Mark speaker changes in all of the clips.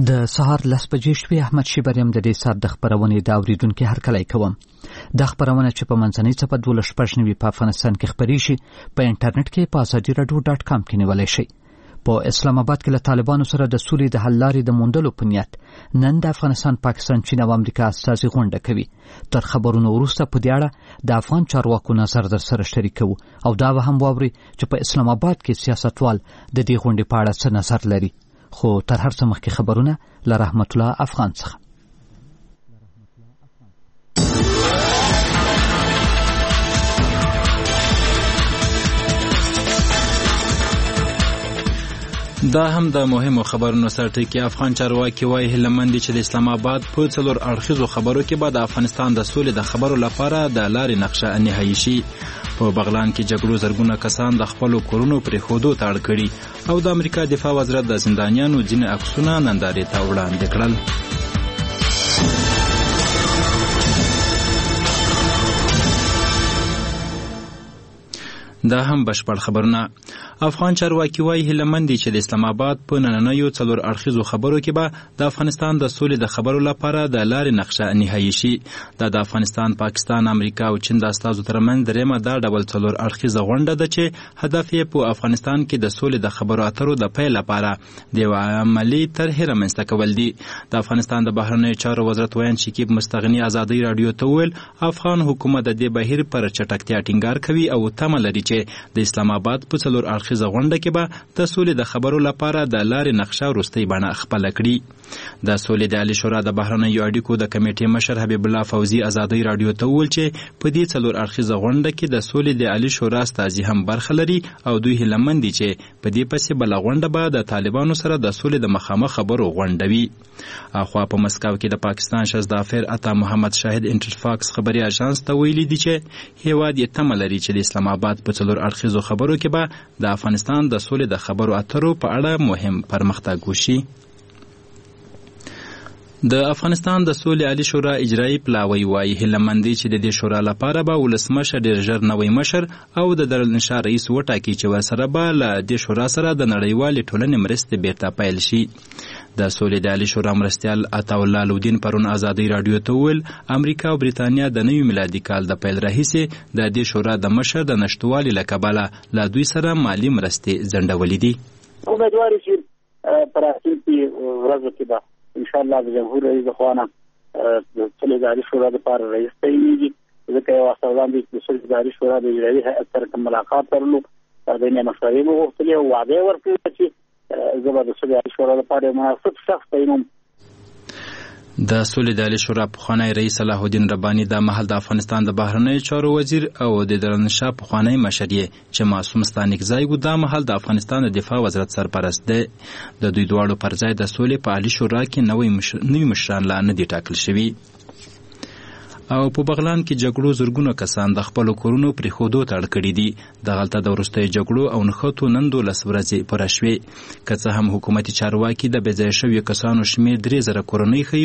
Speaker 1: د سهار 10 بجې شوې. احمد شیبر یم د دې ساعت د خبرونې د اوریدونکو هرکلی کوم. د خبرونه چې په منځنۍ څپه 12 په افغانستان کې خپرې شي په انټرنیټ کې په azadieradio.com کې نیولی شئ. په اسلام آباد کې له طالبانو سره د سولې د حل لارې د موندلو په نیت نن د افغانستان، پاکستان، چین او امریکا استازي غونډه کوي. تر خبرونو وروسته په دې اړه د افغان چارواکو نظر در سره شریکوو او دا به هم واوري چې په اسلام آباد کې سیاستوال د دې غونډې په اړه څه نظر لري. خو تر هر څه مخکې خبرونه له رحمت الله افغان څخه.
Speaker 2: دا هم د مهمو خبرونو سرټکی. افغان چارواکي وایي هیلهمند دي چې د اسلام آباد په 4 اړخیزو خبرو کې به د افغانستان د سولې د خبرو لپاره د لارې نقشه نهایي شي. په بغلان کې جګړو زرګونه کسان د خپلو کورونو پرېښودو ته اړ کړي او د امریکا دفاع وزارت د زندانیانو ځینې عکسونه نندارې ته وړاندې کړل. دا هم بشپړ خبرونه. افغان چارواکي وایي هیلهمند دي چې د اسلام آباد په نننیو 4 اړخیزو خبرو کې به د افغانستان د سولې د خبرو لپاره د لارې نقشه نهایي شي. دا د افغانستان، پاکستان، امریکا او چین د استازو ترمنځ درېیمه دا ډول 4 اړخیزه غونډه ده چې هدف یې په افغانستان کې د سولې د خبرو اترو د پیل لپاره د یو عملي طرحې رامنځته کول دي. د افغانستان د بهرنیو چارو وزارت ویان شکیب مستغني ازادي رادیو ته وویل افغان حکومت د دې بهیر پر چټکتیا ټینګار کوي او تمه لري چې د اسلام آباد په 4 اړخیزه غونډه کې به د سولې د خبرو لپاره د لارې نقشه وروستۍ بڼه خپله کړي. د سولې د عالي شورا د بهرنیو اړیکو د کمیټې مشر حبیب الله فوزي ازادي رادیو ته وویل چې په دې 4 اړخیزه غونډه کې د سولې د عالي شورا استازي هم برخه لري او دوی هیلهمند دي چې په دې پسې بله غونډه به د طالبانو سره د سولې د مخامخ خبرو غونډه وي. اخوا په مسکو کې د پاکستان شهزاده افیر عطا محمد شاهد انټرفاکس خبري اژانس ته ویلي دي چې هیواد یې تمه لري چې د اسلام آباد په 4 اړخیزو خبرو کې به د افغانستان د سولې د خبرو اترو په اړه مهم پرمختګ وشي. د افغانستان د سولې عالي شورا اجرایي پلاوی وایي هیلهمند دي چې د دې شورا لپاره به ولسمشر ډېر ژر نوی مشر او د دارالانشا رئیس وټاکي چې ورسره به له دې شورا سره د نړیوالې ټولنې مرستې بیرته پیل شي. د سولې د عالي شورا مرستیال عطاالله لودین پرون ازادي رادیو ته وویل امریکا او بریتانیا د نوي میلادي کال د پیل راهیسې د دې شورا د مشر د نشتوالي له کبله له دوی سره مالي مرستې ځنډولې دي.
Speaker 3: امیدوار چې په راتلونکي ورځو کې به انشاءالله د جمهور رئیس د خوا نه د سولې د عالي شورا دپاره رئیس تعینېږي. ځکه یو وخت وړاندې د سولې د عالي شورا د اجرایي هیئت سره کوم ملاقات درلو، د یې مشورې مو غوښتلې او وعده یې ورکړې چې زه به د سولې د عالي شورا لپاره یو مناسب شخص تعینوم.
Speaker 2: د سولې د عالي شورا پخوانی رئیس صلاح الدین رباني دا مهال د افغانستان د بهرنیو چارو وزیر او د دارالانشا پخوانی مشر یې چې معصوم ستانکزی و دا مهال د افغانستان د دفاع وزارت سرپرست دی. د دوی دواړو پر ځای د سولې په عالي شورا کې نوي مشران لا نه دي ټاکل شوي. او په بغلان کې جګړو زرګونه کسان د خپلو کورونو پرېښودو ته اړ کړي دي. دغلته د وروستیو جګړو او نښتو نن 12 ورځې پوره شوې. که څه هم حکومتي چارواکي د بېځایه شویو کسانو شمېر 3000 کورنۍ ښیي،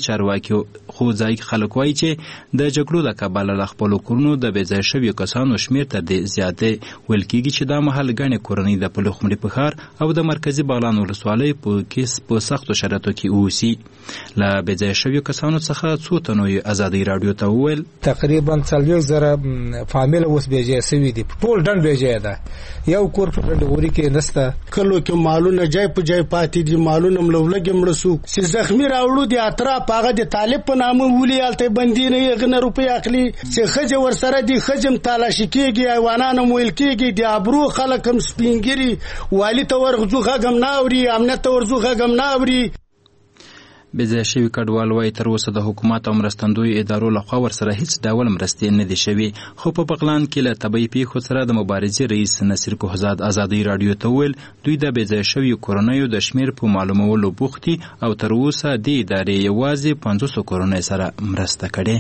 Speaker 2: خو ځایي خلک وایي چې د جګړو له کبله له خپلو کورونو د بېځایه شویو کسانو شمېر تر دې زیات دی. ویل کېږي چې دا مهال ګڼې کورنۍ د پلخمري په ښار او د مرکزي بغلان ولسوالۍ په سختو شرایطو کې اوسي. له بېځایه شویو کسانو څخه څو تنو یې ازادي راډیو ته وویل
Speaker 4: تقریبا 40,000 فامیل اوس بېځایه سوي دي. ټول ډنډ بېځایه ده، یو کور په ډنډوري کې نسته. کلو کې مالونه جای په جای پاتې دي، مالونه ملولګې مړه سو چې زخمي راوړو دي اطراف هغه د طالب په نامه ولي هلته بندي نه یې غنه روپۍ اخلي چې ښځې ورسره دي، ښځې تالاشي کېږي، حیوانان هم ویل کېږي، د ابرو خلک هم سپینګري، والي ته ورغځو غږ هم نه اوري، امنیت ته ورځو غږ هم نه اوري.
Speaker 2: بېځایه شوي کډوال وایي تر اوسه د حکومت او مرستندویو ادارو لخوا ورسره هیڅ ډول مرستې نه دي شوي. خو په بغلان کې له طبیعي پیښو سره د مبارزې رئیس نصیر کوهزاد ازادي راډیو ته وویل دوی د بېځایه شویو کورنیو د شمېر په معلومولو بوخت دي او تر اوسه دې ادارې یوازې 500 کورنیو سره مرسته کړې.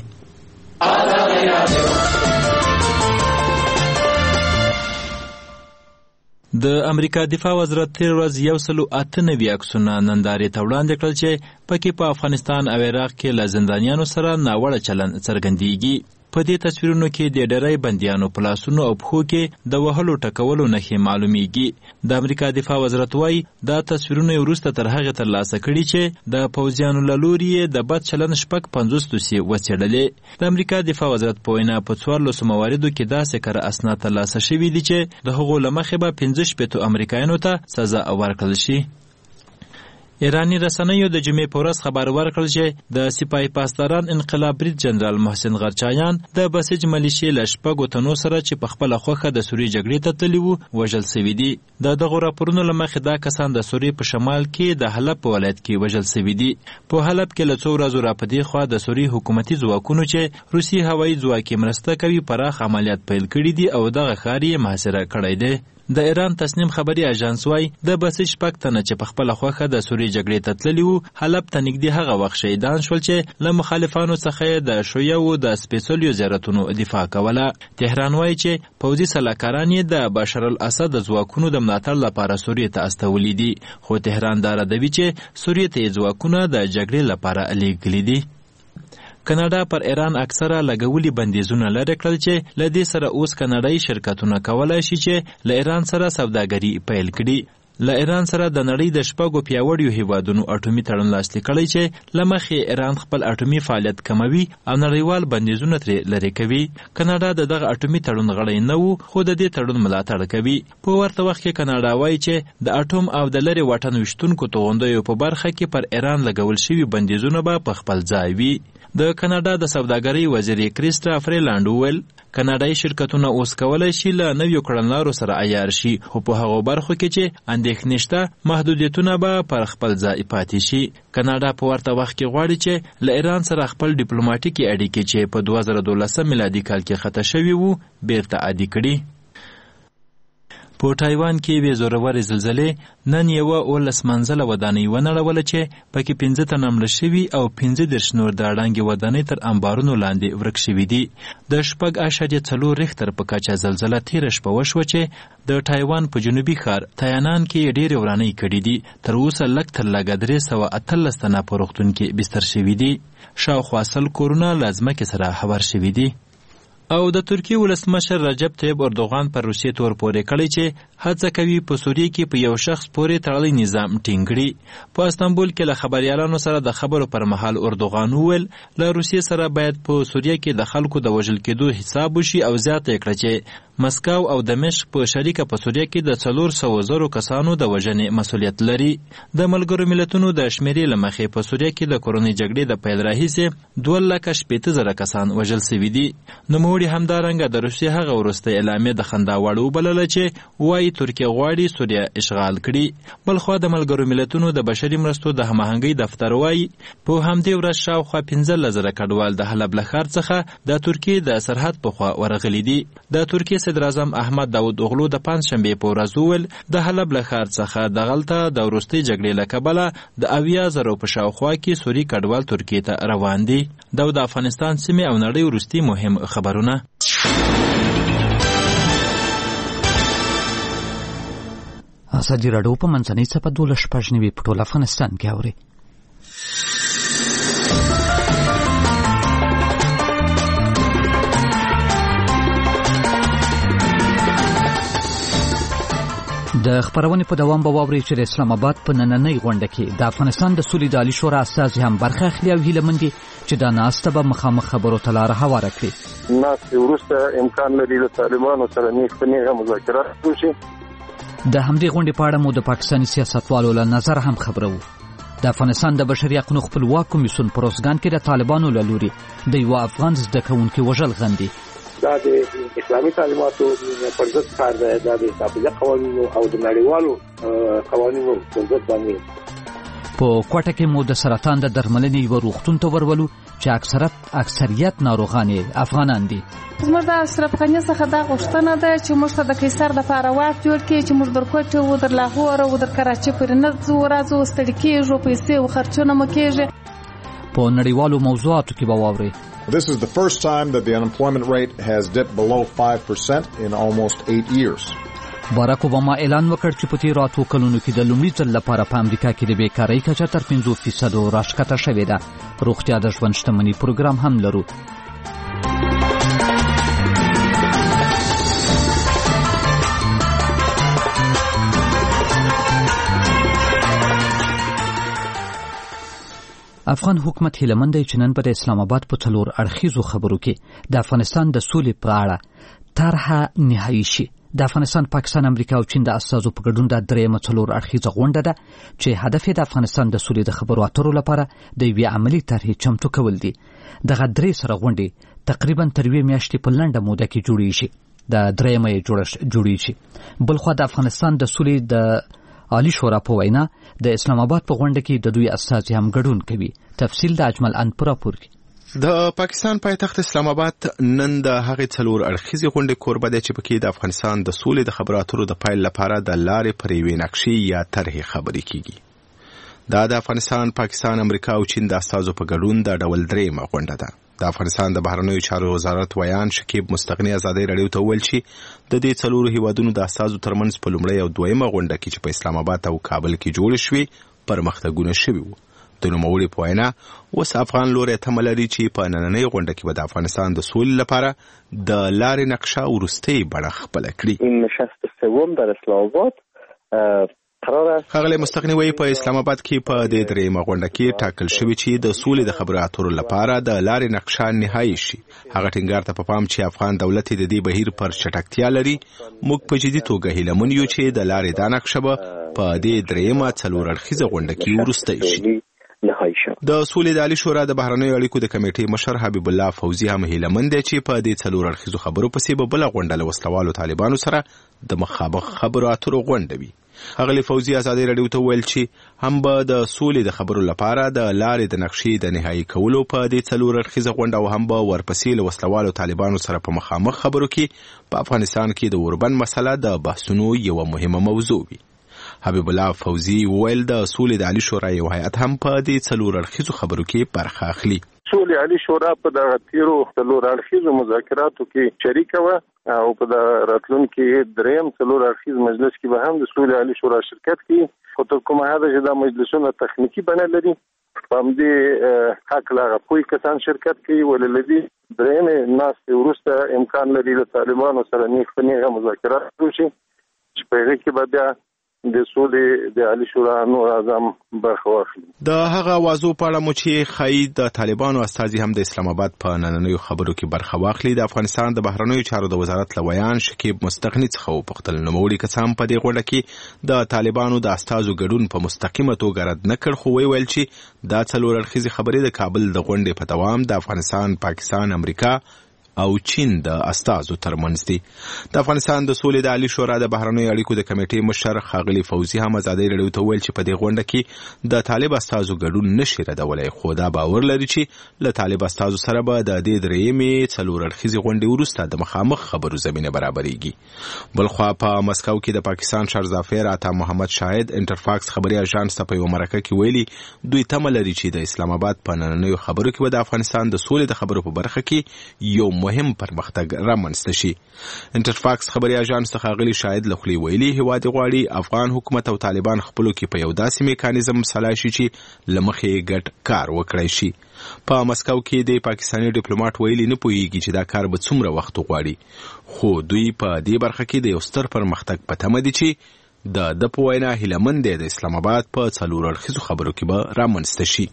Speaker 2: د امریکا دفاع وزارت تیر ورځ 198 عکسونه نندارې ته وړاندې کړل چې پکې په افغانستان او عراق کې له زندانیانو سره ناوړه چلند څرګندېږي. په دې تصویرونو کې د ډېری بندیانو په لاسونو او پښو کې د وهلو ټکولو نښې معلومیږي. د امریکا دفاع وزارت وایي دا تصویرونه وروسته تر هغې ترلاسه کړي چې د پوځیانو له لوري یې د بد چلند شپږ 50 دوسیې وڅېړلې. د امریکا دفاع وزارت په وینا په 14 مواردو کې داسې کره اسناد ترلاسه شوي دي چې د هغو له مخې به 65 امریکایانو ته سزا ورکړل شي. ایرانی رسنیو د جمعې په ورځ خبر ورکړ چې د سپاه پاسداران انقلاب برید جنرال محسن غرچایان د بسیج ملیشې له 6 تنو سره چې په خپله خوښه د سوریې جګړې ته تللي وو وژل سوي دي. د دغو راپورونو له مخې دا کسان د سوریې په شمال کې د حلب په ولایت کې وژل سوي دي. په حلب کې له څو ورځو راپدې خوا د سوریې حکومتي ځواکونو چې روسي هوایي ځواک یې مرسته کوي پراخ عملیات پیل کړي دي او دغه ښار یې محاصره کړی دی. د ایران تصنیم خبري اژانس وایي د بسیج 6 تنه چې په خپله خوښه د سوریې جګړې ته تللي وو حلب ته نږدې هغه وخت شهیدان شول چې له مخالفانو څخه یې د شیعو د سپېڅلیو زیارتونو دفاع کوله. تهران وایي چې پوځي سلاکاران یې د بشار الاسد د ځواکونو د ملاتړ لپاره سوریې ته استولي دي، خو تهران دا ردوي چې سوریې ته یې ځواکونه د جګړې لپاره لیږلي دي. کاناډا پر ایران اکثره لګولي بندیزونه لرې کړل چې له دې سره اوس کاناډایي شرکتونه کولی شي چې له ایران سره سوداګري پیل کړي. له ایران سره د نړۍ د 6 پیاوړیو هیوادونو اټومي تړون لاسلیک کړی چې له مخې ایران خپل اټومي فعالیت کموي او نړیوال بندیزونه ترې لرې کوي. کاناډا د دغه اټومي تړون غړی نه و خو د دې تړون ملاتړ کوي. په ورته وخت کې کاناډا وایي چې د اټوم او د لرې واټن ویشتونکو توغندیو په برخه کې پر ایران لګول شوي بندیزونه به په خپل ځای وي. د کاناډا د سوداګرۍ وزیر کریسټا فریلاند وویل کاناډایي شرکتونه اوس کولی شي له نویو کړنلارو سره عیار شي، خو په هغو برخو کې چې اندېښنې شته محدودیتونه به پر خپل ځای پاتې شي. کاناډا په ورته وخت کې غواړي چې له ایران سره خپل ډیپلوماټیکي اړیکې چې په 2012 میلادي کال کې خطا شوي وو بیرته عادي کړي. په تایوان کې وې زورورې زلزلې نن یوه 18 منزله ودانۍ ونړوله چې پکې 15 تنه مړه شوي او 15 نور د ړنګې ودانۍ تر انبارونو لاندې ورک شوي دي. د 4.4 ریختر په کچه زلزله تېره شپه وشوه چې د تایوان په جنوبي ښار تایانان کې ډېرې ورانۍ کړي دي. تر اوسه لږ تر لږه 318 تنه په روغتون کې بستر شوي دي. شاوخوا 100 کورونه له ځمکې سره هوار شوي دي. او د ترکیې ولسمشر رجب طیب اردوغان پر روسیې تور پورې کړی چې هڅه کوي په سوریې کې په یو شخص پورې تړلی نظام ټینګ کړي. په استانبول کې له خبریالانو سره د خبرو پر مهال اردوغان وویل له روسیې سره باید په سوریې کې د خلکو د وژل کېدو حساب وشي او زیاته یې کړه چې مسکو او دمشق په شریکه په سوریې کې د 400,000 کسانو د وژنې مسؤلیت لري. د ملګرو ملتونو د شمیرې له مخې په سوریې کې د کورنۍ جګړې د پیل راهیسې 2,80,000 کسان وژل سوي دي. نوموړي همدارنګه د روسیې هغه وروستۍ اعلامیه د خندا وړ وبلله چې وایي ترکیه غواړي سوریه اشغال کړي. بلخوا د ملګرو ملتونو د بشري مرستو د هماهنګۍ دفتر وایي په همدې ورځ شاوخوا 15,000 کډوال د حلب له ښار څخه د ترکیې د سرحد په خوا ورغلي دي. د ترکیې صدر اعظم احمد داود اوغلو د پنجشنبې په ورځ وویل د حلب له ښار څخه دغلته د وروستۍ جګړې له کبله د 80,000 په شاوخوا کې سوري کډوال ترکیې ته روان دي. دا د افغانستان سیمې او نړۍ وروستي مهم خبرونه.
Speaker 1: ازادي راډیو په منځنۍ څپه 12 په ټول افغانستان کې اوري. د خبرونې په دوام به واورئ چې د اسلام آباد په نننۍ غونډه کې د افغانستان د سولې د عالي شورا استازي هم برخه اخلي او هیله مند دي چې دا ناسته به مخامخ خبرو ته لاره هواره کړي.
Speaker 5: ناستې وروسته امکان لري د طالبانو سره نیغه مذاکرات وشي.
Speaker 1: د همدې غونډې په اړه مو د پاکستاني سیاستوالو له نظر هم خبرو. د افغانستان د بشري حقوقو خپلواک کمیسیون په روزګان کې د طالبانو له لوري د یو افغان زده کوونکي وژل غندي.
Speaker 6: دا د اسلامي تعلیماتو پر ضد کار دی، دا د حافظه قوانینو او د نړیوالو قوانینو پر ضد باندې.
Speaker 1: په کوټه کې مو د سرطان د درملنې یو روغتون ته ورولو چې اکثریت ناروغان افغانان دي.
Speaker 7: زموږ د اشرف غني څخه دا غوښتنه ده چې موږ ته د قیصر د لپاره واک جوړ کړي چې موږ در کوټه او در لاهور او در کراچۍ پورې نه ځو، راځو ستړي کېږو، پیسې او خرچونه مو کېږي.
Speaker 1: په نړیوالو موضوعاتو کې به واورئ.
Speaker 8: This is the first time that the unemployment rate has dipped below 5% in almost 8 years.
Speaker 1: باراک اوباما اعلان وکړ چې په تېرو 8 کلونو کې د لومړي ځل لپاره په امریکا کې د بیکارۍ کچه تر 5% راښکته شوې ده. روغتیا د ژوند شتمنۍ پروګرام هم لرو. افغان حکومت هیله دی چې نن به د اسلام آباد په 4 اړخیزو خبرو کې د افغانستان د سولې په اړه طرحه نهایی شي. د افغانستان، پاکستان، امریکا او چین د استازو په ګډون د 4 اړخیزه غونډه ده چې هدف یې د افغانستان د سولې د خبرو اترو لپاره د یوې عملي طرحې چمتو کول دي. دغه 3 سره غونډې تقریبا تر 2 میاشتې په لنډه موده کې جوړیږي. د 3 جوړیږي. بلخوا د افغانستان د سولې د عالی شورا په وینا د اسلام آباد په غونډه کې د دوی استازي هم ګډون کوي. تفصیل د اجمل ان پر راپور کې.
Speaker 9: د پاکستان پایتخت اسلام آباد نن د هغې 4 اړخیزې غونډې کوربه دی چې پکې د افغانستان د سولې د خبرو اترو د پیل لپاره د لارې پر یوې نقشې یا طرحې خبرې کیږي. دا د افغانستان، پاکستان، امریکا او چین د استازو په ګډون د ډول 3 غونډه ده. د افغانستان د بهرنیو چارو وزارت ویان شکیب مستغنی ازادۍ راډیو ته وویل چې د دې 4 هیوادونو د استازو ترمنځ په لومړۍ او دویمه غونډه کې چې په اسلام آباد او کابل کې جوړې شوې پرمختګونه شوي وو. د نوموړي په وینا اوس افغان لوري تمه لري چې په نننۍ غونډه کې به د افغانستان د سولې لپاره د لارې نقشه وروستۍ بڼه خپله کړي.
Speaker 10: این نشست سوم در اسلام آباد
Speaker 9: ښاغلی مستغنی وایي په اسلام آباد کې په دې 3 غونډه کې ټاکل شوي چې د سولې د خبرو اترو لپاره د لارې نقشه نهایی شي. هغه ټینګار ته په پام چې افغان دولت د دې بهیر پر چټکتیا لري. موږ په جدي توګه هیله من یو چې د لارې دا نقشه به په دې 3 4 اړخیزه غونډه کې وروستۍ شي. د سولې د عالی شورا د بهرنیو اړیکو د کمیټې مشر حبیب الله فوزي هم هیله من دی چې په دې 4 اړخیزو خبرو پسې به بله غونډه له وسلوالو طالبانو سره د مخابخ خبرو اترو غونډه وي. ښاغلی فوزي ازادۍ راډیو ته ویل چې هم به د سولې د خبرو لپاره د لارې د نقشې د نهایی کولو په دې 4 اړخیزه غونډه او هم به ورپسې له وسلوالو طالبانو سره په مخامخ خبرو کې په افغانستان کې د اوربند مسله د بحثونو یوه مهمه موضوع وي. حبیب الله فوزي ویل د سولې د عالی شورا یو هیئت هم په دې 4 اړخیزو خبرو کې برخه اخلي.
Speaker 5: سولې عالی شورا په دغه 4 اړخیزو مذاکراتو کې شریکه وه او په د راتلونکي 4 اړخیز مجلس کې به هم د سولې عالی شورا شرکت کوي. خو تر کومه حده چې دا مجلسونه تخنیکي بڼه لري په همدې حق هغه پوهې کسان شرکت کوي. ولې له دې 3 ناستې وروسته امکان لري له طالبانو سره نیغ په نیغه مذاکرات وشي چې په هغې کې به بیا د سولې د عالی شورا نور اعظم برخه واخلي.
Speaker 9: د هغه اوازو په اړه مو چې ښایي د طالبانو استازي هم د اسلام آباد په نننیو خبرو کې برخه واخلي. د افغانستان د بهرنیو چارو د وزارت له ویان شکیب مستغني څخه وپوښتل نوموړي کسان په دې غونډه کې د طالبانو د استازو ګډون په مستقیمه توګه رد نه کړ، خو ویل چې دا 4 اړخیزې خبرې د کابل د غونډې په دوام د افغانستان، پاکستان، امریکا او چین د استازو ترمنځ دي. د افغانستان د سولې د عالی شورا د بهرنیو اړیکو د کمیټې مشر ښاغلی فوزي هم ازادۍ راډیو ته ویل چې په دې غونډه کې د طالب استازو ګډون نشي ردولی، خو دا باور لري چې له طالب استازو سره به د دې 3 4 اړخیزې غونډې وروسته د مخامخ خبرو زمینه برابریږي. بلخوا په مسکو کې د پاکستان شهرزافیر عطا محمد شاهد انټرفاکس خبري اژانس ته په یو مرکه کې ویلي دوی تمه لري چې د اسلام آباد په نننیو خبرو کې به د افغانستان د سولې د خبرو په برخه کې یو مهم پرمختګ رامنځته شي. انټرفاکس خبري اژانس څخه ښاغلي شاهد له خولې ویلي هیواد غواړي افغان حکومت او طالبان خپلو کې په یو داسې میکانیزم سلا شي چې له مخې ګډ کار وکړی شي. په مسکو کې د پاکستاني ډیپلوماټ ویلي نه پوهیږي چې دا کار به څومره وخت وغواړي، خو دوی په دې برخه کې د یو ستر پرمختګ په تمه دي چې د په وینا هیله مند دی د اسلام آباد په 4 اړخیزو خبرو کې به رامنځته شي.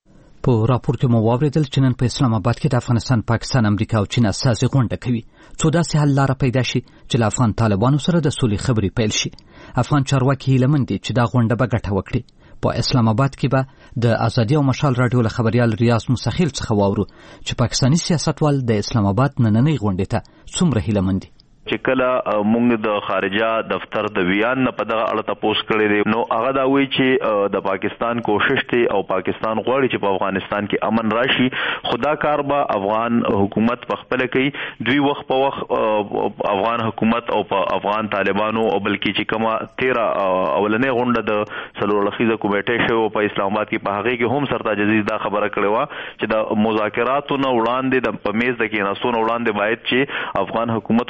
Speaker 1: په راپور کې مو واوریدل چې نن په اسلام آباد کې د افغانستان، پاکستان، امریکا او چین استازي غونډه کوي څو داسې حل لاره پیدا شي چې له افغان طالبانو سره د سولې خبرې پیل شي. افغان چارواکي هیله مند دي چې دا غونډه به ګټه وکړي. په اسلام آباد کې به د ازادي او مشال راډیو له خبريال ریاض مسخیل څخه واورو چې پاکستاني سیاستوال د اسلام آباد نننۍ غونډې ته څومره هیله مند دي.
Speaker 11: چې کله موږ د خارجه دفتر د ویان نه په دغه اړه تاسو کړی دی، نو هغه دا وایي چې د پاکستان کوشش دی او پاکستان غواړي چې په افغانستان کې امن راشي، خدا کار به افغان حکومت په خپل کوي. دوی وخت په وخت افغان حکومت او په افغان طالبانو او بلکې چې کومه 13 اولنې غونډه د 4 اړخیزه کمیټې شو په اسلام آباد کې په هغه کې هم سرتاج عزیز دا خبره کړې و چې د مذاکراتو نه وړاندې د پمیز د کېناستو نه وړاندې باید چې افغان حکومت او طالبان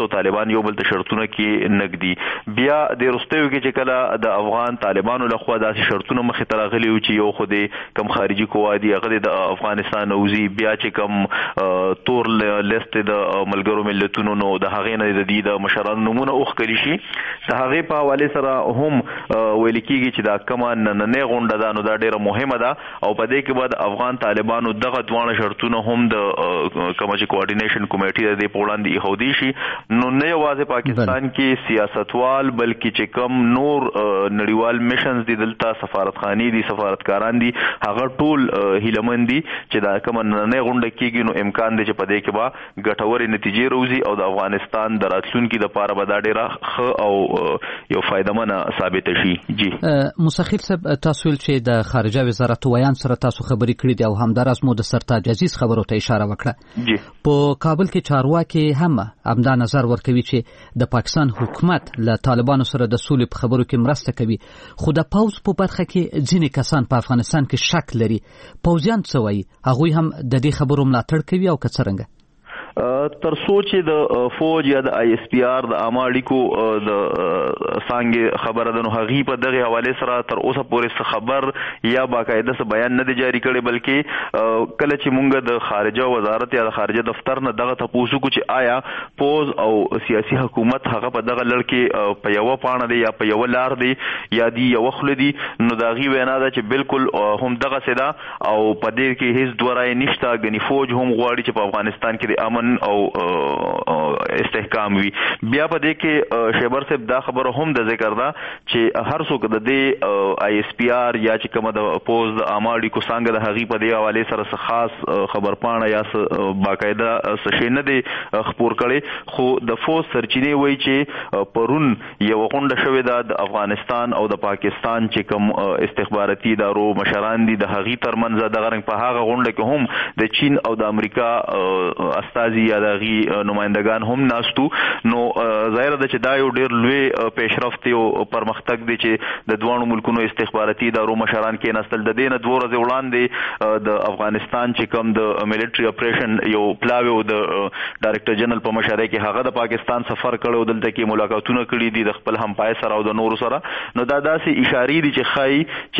Speaker 11: طالبان یو بل ته شرطونه کې نګدي. بیا د وروستیو کې چې کله د افغان طالبانو لخوا داسې شرطونه مخې ته راغلي و چې یو خو د کم خارجي قوا دي هغه د افغانستان اوزي، بیا چې کم تور لیست د ملګرو ملتونو نو د هغې نه د دې د مشرانو نومونه اوښکلي شي. د هغې په حوالې سره هم ویل کېږي چې دا کومه نننۍ غونډه ده نو دا ډېره مهمه ده او په دې کې بعد افغان طالبانو دغه دواړه شرطونه هم د کومه چې کوارډینیشن کمیټې د په وړاندې ایښودي شي. نو نه یوازې پاکستان کې سیاستوال بلکې چې کوم نور نړیوال میشنز دي دلته سفارتخانې دي سفارتکاران دي هغه ټول هیلمن دي چې دا کومه نننۍ غونډه کېږي نو امکان دی چې په دې کې به ګټورې نتیجې راوځي او د افغانستان د راتلونکي دپاره به دا ډېره ښه او یو فایدهمنه ثابته شي. جی
Speaker 1: مسخیل صاحب تاسو ویل چې د خارجه وزارت ویان سره تاسو خبرې کړې دي او همداراز مو د سرتاج عزیز خبرو ته اشاره وکړه.
Speaker 11: جی
Speaker 1: په کابل کې چارواکي هم همدا نظر ورکوي چې د پاکستان حکومت له طالبانو سره د سولې په خبرو کې مرسته کوي، خو د پوز په برخه کې ځینې کسان په افغانستان کې شک لري. پوزیان څه وایي؟ هغوی هم د دې خبرو ملاتړ کوي او که څرنګه؟
Speaker 11: تر سوچ د فوج یا د آی اس پی آر د عامه اړیکو د څانګې خبره ده نو هغې په دغې حوالې سره تر اوسه پورې څه خبر یا باقاعده څه بیان نه دی جاري کړی، بلکې کله چې مونږ د خارجه وزارت یا د خارجه دفتر نه دغه تپوس وکړو چې آیا پوز او سیاسي حکومت هغه په دغه لړ کې په یوه پاڼه دی یا په یوه لار دی یا دی یوه خوله دی، نو د هغې وینا ده چې بالکل هم دغسې ده او په دې کې هیڅ دوه رایې نشته. ګنې فوج هم غواړي چې په افغانستان کې د امن او استحکام وي. بیا په دې کې شیبر صاحب دا خبره هم د ذکر ده چې هر څوک د دې آی اس پی آر یا چې کومه د پوز د عامه اړیکو څانګه د هغې په دې حوالې سره څه خاص خبرپاڼه یا باقاعده څه شی نه دی خپور کړی، خو د فوز سرچینې وایي چې پرون یوه غونډه شوې ده د افغانستان او د پاکستان چې کوم استخباراتي ادارو مشران دي د هغې ترمنځ. دغه رنګ په هغه غونډه کې هم د چین او د امریکا استازي یا د هغې نمایندګان هم ناستو. نو ظاهره ده چې دا یو ډېر لوی پیشرفت او پرمختګ دی چې د دواړو ملکونو استخباراتي ادارو مشران کېناستل. د دې نه 2 ورځې وړاندې د افغانستان چې کوم د ملټري اپریشن یو پلاوی او د ډایرکټر جنرال په مشرۍ کې هغه د پاکستان سفر کړی او دلته کې ملاقاتونه کړي دي د خپل همپای سره او د نورو سره. نو دا داسې اشارې دي چې ښایي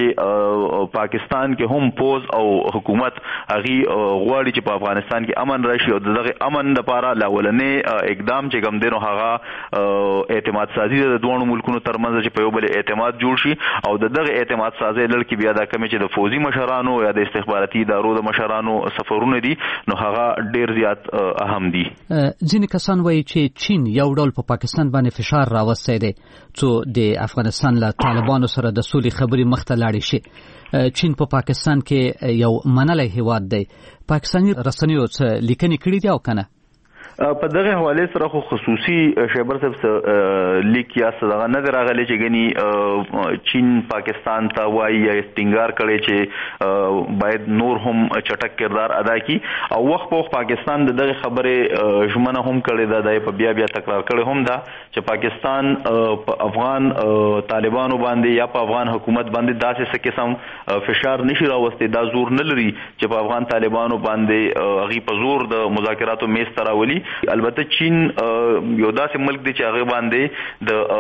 Speaker 11: چې پاکستان کې هم پوز او حکومت هغې غواړي چې په افغانستان کې امن راشي او دغه امن دپاره لاولنې اقدام چې کوم دی نو هغه اعتماد سازي د دوه ملکونو ترمنځ چې په یو بل اعتماد جوړ شي او دغه اعتماد سازي لړ کې بیا دا کوم چې د فوزي مشرانو یا د استخباراتي ادارو د مشرانو سفرونه دي نو هغه ډیر زیات اهم دي.
Speaker 1: ځینې کسان وایي چې چین یو ډول په پاکستان باندې فشار راوستی دی څو د افغانستان له طالبانو سره د سولې خبرې مخته لاړې شي. چین په پاکستان کې یو منلی هیواد دی. پاکستاني رسنیو څه لیکنې کړي دي او که نه؟
Speaker 11: په دغه حواله سره خو خصوصي شیبر صاحب لیک یا څه نه دی راغلی چې ګنې چین پاکستان ته وایي یا ټینګار کړی چې باید نور هم چټک کردار ادا کړي او وخت په وخت پاکستان د دغه خبرې ژمنه هم کړې ده، د په بیا تکرار کړی هم ده چې پاکستان په افغان طالبانو باندې یا په افغان حکومت باندې داسې څه قسم فشار نشي راوستی، دا زور نه لري چې په افغان طالبانو باندې هغې په زور د مذاکراتو میز ته راولي. البته چین یو داسې ملک دی چې هغه باندې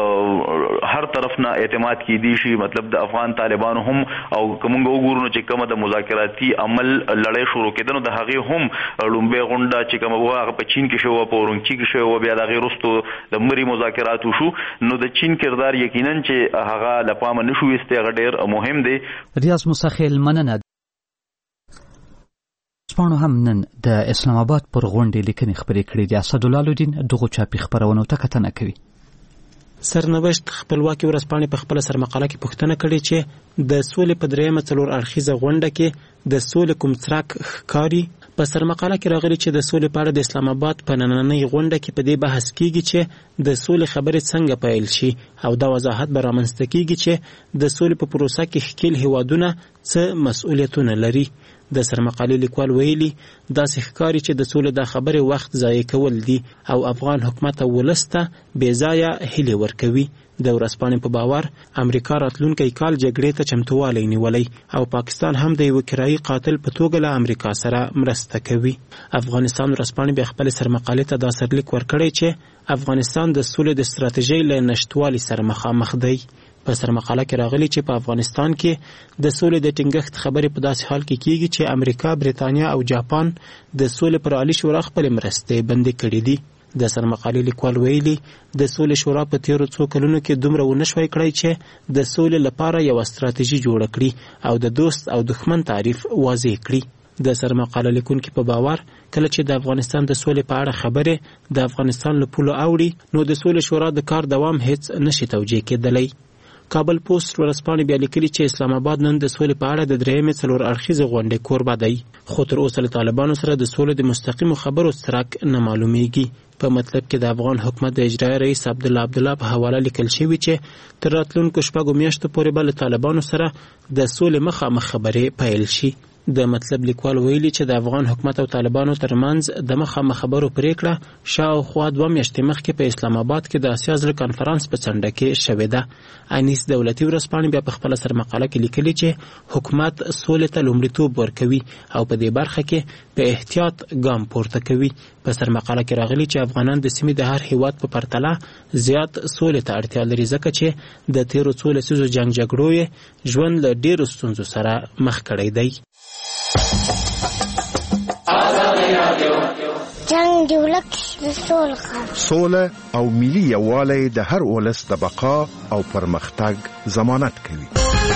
Speaker 11: د هر طرف نه اعتماد کیدی شي، مطلب د افغان طالبانو هم او کومه وګورو چې کومه د مذاکراتي عمل لړۍ شروع کېدنو د هغه هم لومبه غونډه چې کومه هغه په چین کې شو په اورنګچی کې شو بیا د غیر رستو د مری مذاکرات شو. نو د چین کردار یقینا چې هغه لپاره نشو استغ ډیر مهم دی.
Speaker 1: ریاض مسخیل مننه. سپانو هم نن د اسلام آباد پر غونډې لیکنې خبرې کړې دي. اسدالله الدین دغه چاپي خبرونو ته کتنه کوي.
Speaker 12: سرنوشت خپلواکي ورځپاڼې په خپل سرمقاله کې پوښتنه کړې چې د سولې په درېیمه 4 اړخیزه غونډه کې د سولې کوم څرک ښکاري. په سرمقاله کې راغلي چې د سولې په اړه د اسلام آباد په نننۍ غونډه کې په دې بحث کیږي چې د سولې خبرې څنګه پیل شي او دا وضاحت به رامنځته کیږي چې د سولې په پروسه کې ښکیل هیوادونه څه مسؤلیتونه لري. د سرمقالې لیکوال ویلي داسې ښکاري چې د سولې د خبرې وخت ضایع کول دي او افغان حکومت او ولس ته بې ځایه هیلې ورکوي. د ورځپاڼې په باور امریکا راتلونکی کال جګړې ته چمتووالی نیولی او پاکستان هم د یو کرایي قاتل په توګه له امریکا سره مرسته کوي. افغانستان ورځپاڼې بیا خپل سرمقالې ته دا سرلیک ورکړی چې افغانستان د سولې د ستراتیژۍ له نشتوالي سره مخامخ دی. په سرمقاله کې راغلي چې په افغانستان کې د سولې د ټینګښت خبرې په داسې حال کې کیږي چې امریکا، بریتانیا او جاپان د سولې پر عالی شورا خپل مرستې بندي کړې دي. د سرمقالې لیکوال ویلي د سولې شورا په تیرو څو کلونو کې دومره ونه شوی کړی چې د سولې لپاره یو ستراتیژي جوړه کړي او د دوست او دښمن تعریف واضح کړي. د سرمقاله لیکونکي په باور کله چې د افغانستان د سولې په اړه خبرې د افغانستان له پولو اوړي نو د سولې شورا د کار دوام هیڅ نشي توجیه کېدلی. کابل پوسټ ورځپاڼې بیا لیکلي چې اسلام آباد نن د سولې په اړه د درېیمې څلور اړخیزې غونډې کوربه دی، خو تر اوسه له طالبانو سره د سولې د مستقیمو خبرو څرک نه معلومیږي. په مطلب کې د افغان حکومت د اجرایي رئیس عبدالله په حواله لیکل شوي چې تر راتلونکو 6 میاشتو پورې به له طالبانو سره د سولې مخامخ خبرې پیل شي. د مطلب لیکوال ویلي چې د افغان حکومت او طالبانو ترمنځ د مخامخ خبرو پریکړه شاوخوا 2 میاشتې مخکې په اسلام آباد کې د اسیا زړه کانفرنس په څنډه کې شوې ده. انیس دولتي ورځپاڼې بیا په خپل سرمقاله کې لیکلي چې حکومت سولې ته لومړیتوب ورکوي او په دې برخه کې په احتیاط ګام پورته کوي. په سرمقاله کې راغلي چې افغانان د سیمې د هر هیواد په پرتله زیات سولې ته اړتیا لري ځکه چې د تیرو څو لسیزو جګړو یې ژوند له ډیرو ستونزو سره مخ کړی دی.
Speaker 13: جنگ دی ولک د سوله او ملي یووالی د هر ولس د بقا او پرمختګ ضمانت کوي.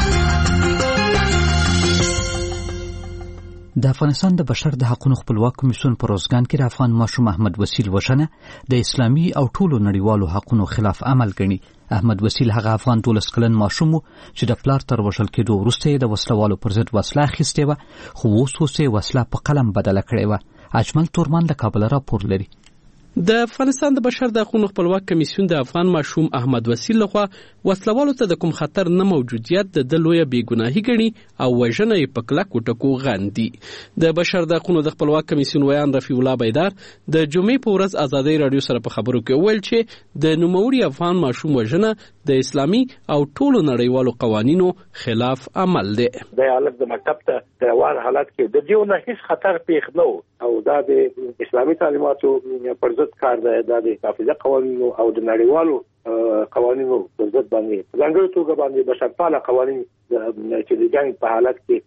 Speaker 1: د افغانستان د بشر د حقوقو خپلواک کمیسیون په روزګان کې د افغان ماشوم احمد وسیل وژنه د اسلامي او ټولو نړیوالو حقوقو خلاف عمل ګڼي. احمد وسیل هغه افغان 12 کلن ماشوم چې د پلار تر وژل کېدو وروسته د وسلوالو پر ضد وسله اخیستې وه، خو اوس یې وسله په قلم بدله کړې وه. اجمل تورمان له کابل راپور لري.
Speaker 14: د افغانستان د بشر د حقوقو خپلواک کمیسیون د افغان ماشوم احمد وسیل لخوا وسلوالو ته د کوم خطر نه موجودیت د لویه بیګناهي ګڼي او وژنه یې په کلکو ټکو غندي. د بشر د حقوقو د خپلواک کمیسیون ویان رفیع الله بیدار د جمعې په ورځ ازادۍ رادیو سره په خبرو کې ویل چې د نوموړي افغان ماشوم وژنه د اسلامي او ټولو نړیوالو قوانینو خلاف عمل دی.
Speaker 6: د حالت د مکتب ته د روان حالت کې د دیو نه هیڅ خطر پیښ نه او دا د اسلامي تعلیماتو پر ضد کار دی، دا د حافظه قوانینو او د نړیوالو قوانینو پر ضد باندې ځانګړي توګه باندې بشرپاله قوانین چې د جنگ په حالت کې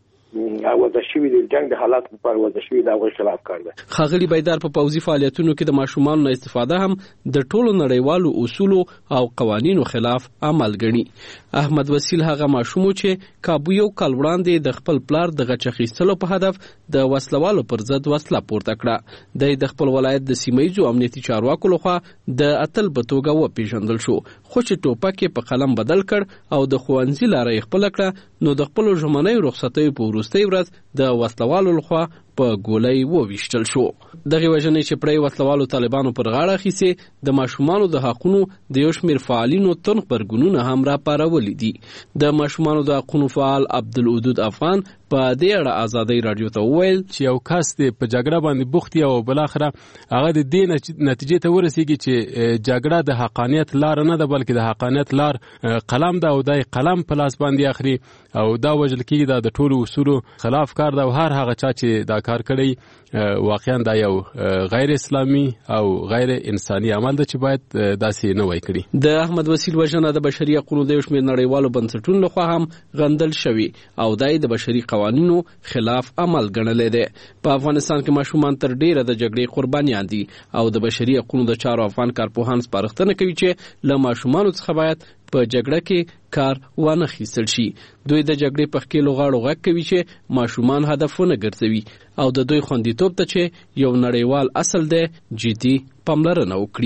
Speaker 6: وځشوي د جنگ د حالات پر وځشوي د هغه خلاف کار دی.
Speaker 14: ښاغلي بیدار په پوځي فعالیتونو کې د ماشومانو نه استفاده هم د ټولو نړیوالو اصولو او قوانینو خلاف عمل ګڼي. احمد وسیل هغه ماشوم چې کابو یو کال وړاندې د خپل پلار د غچ اخیستلو په هدف د وسلوالو پر ضد وسله پورته کړه. د خپل ولایت د سیمایي امنیتي چارواکو لخوا د اتل په توګه وپیژندل شو، خو چې ټوپک په قلم بدل کړ او د ښوونځي لارې خپل کړه نو د خپل ژمنۍ رخصتۍ په وروستۍ ورځ د وسلوالو لخوا په ګولۍ وویشتل شو. دغه وژنې چې پرې وسلوالو طالبانو پر غاړه اخیسته د ماشومانو د حقوقو د یو شمېر فعالینو تون خبرګونونه هم راپارولي دي. د ماشومانو د حقوقو فعال عبدالودود افغان په دې اړه ازادۍ رادیو ته وویل
Speaker 15: چې یو کس په جګړه باندې بوخت او بل اخره هغه د دې نتیجې ته ورسیږي چې جګړه د حقانیت لار نه ده بلکې د حقانیت لار قلم ده او د قلم په لاس باندې اخري او دا وجل کېږي د ټولو اصولو خلاف کار ده او هر هغه چا چې دا کار کړی واقعا دا یو غیر اسلامي او غیر انساني عمل ده چې باید داسې نه وای کړي.
Speaker 14: د احمد وسیل وژنه د بشري حقوقو د یو شمېر نړیوالو بنسټونو لخوا هم غندل شوی او دای د بشري قوانینو خلاف عمل ګڼل دی. په افغانستان کې ماشومان تر ډیره د جګړې قربانیان دي او د بشري حقوقو د چارو افغان کارپوهان سپارښتنه کوي چې له ماشومانو څخه باید په جګړه کې کار وانه خیستل شي. دوی د جګړې په خکېلو غاړو غږ کوي چې ماشومان هدفونه ګرځوي او د دوی خوندیتوب ته چې یو نړیوال اصل دی جدي پاملرنه وکړي.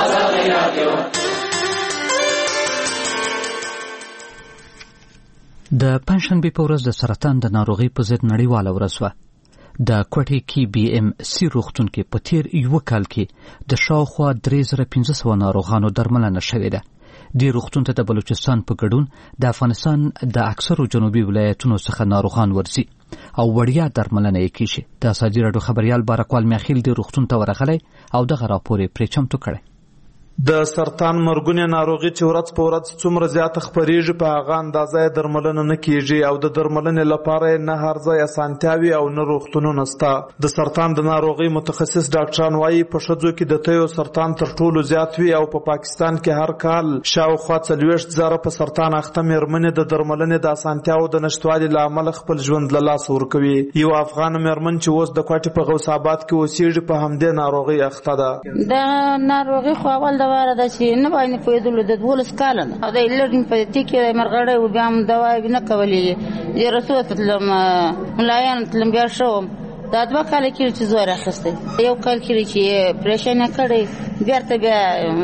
Speaker 1: د پنځشنبې په ورځ د سرطان د ناروغۍ په ضد نړیواله ورځ وه. د کوټې کې بي ام سي روغتون کې په تیر یو کال کې د شاوخوا 3500 ناروغانو درملنه شوې ده. دې روغتون ته د بلوچستان په ګډون د افغانستان د اکثرو جنوبي ولایتونو څخه ناروغان ورځي. او وړیا درملنه یې کیږي. د ازادي راډیو خبريال بارکوال میخیل د روغتون ته ورغلی او دغه راپور یې پرې چمتو کړی.
Speaker 16: د سرطان مرګونې ناروغي چې ورځ په ورځ څومره زیاته خپریږي په هغه اندازه درملنه نه کیږي او د درملنې لپاره نه هر ځای اسانتیاوي او نه روغتونونه شته. د سرطان د ناروغي متخصص ډاکټران وایي په ښځو کې د تیو سرطان تر ټولو زیات وي او په پاکستان کې هر کال شاوخوا 40,000 په سرطان اخته مېرمنې د درملنې د اسانتیاو د نشتوالي له امله خپل ژوند له لاسه ورکوي. یو افغان مېرمن چې اوس د کوټې په غوث آباد کې اوسېږي په همدې ناروغي اخته ده.
Speaker 17: د ناروغي خو اول دواره ده چې نه باندې پوهېدلو د 12 کاله ده او د لرګین په دې کې مرغړی و بیا هم دوا نه کولې زه رسول تلم ملایان تلم بیا شوم دا 2 کاله کې چې زور اخیسته یو کال کې چې پریشان کړی بیرته بیا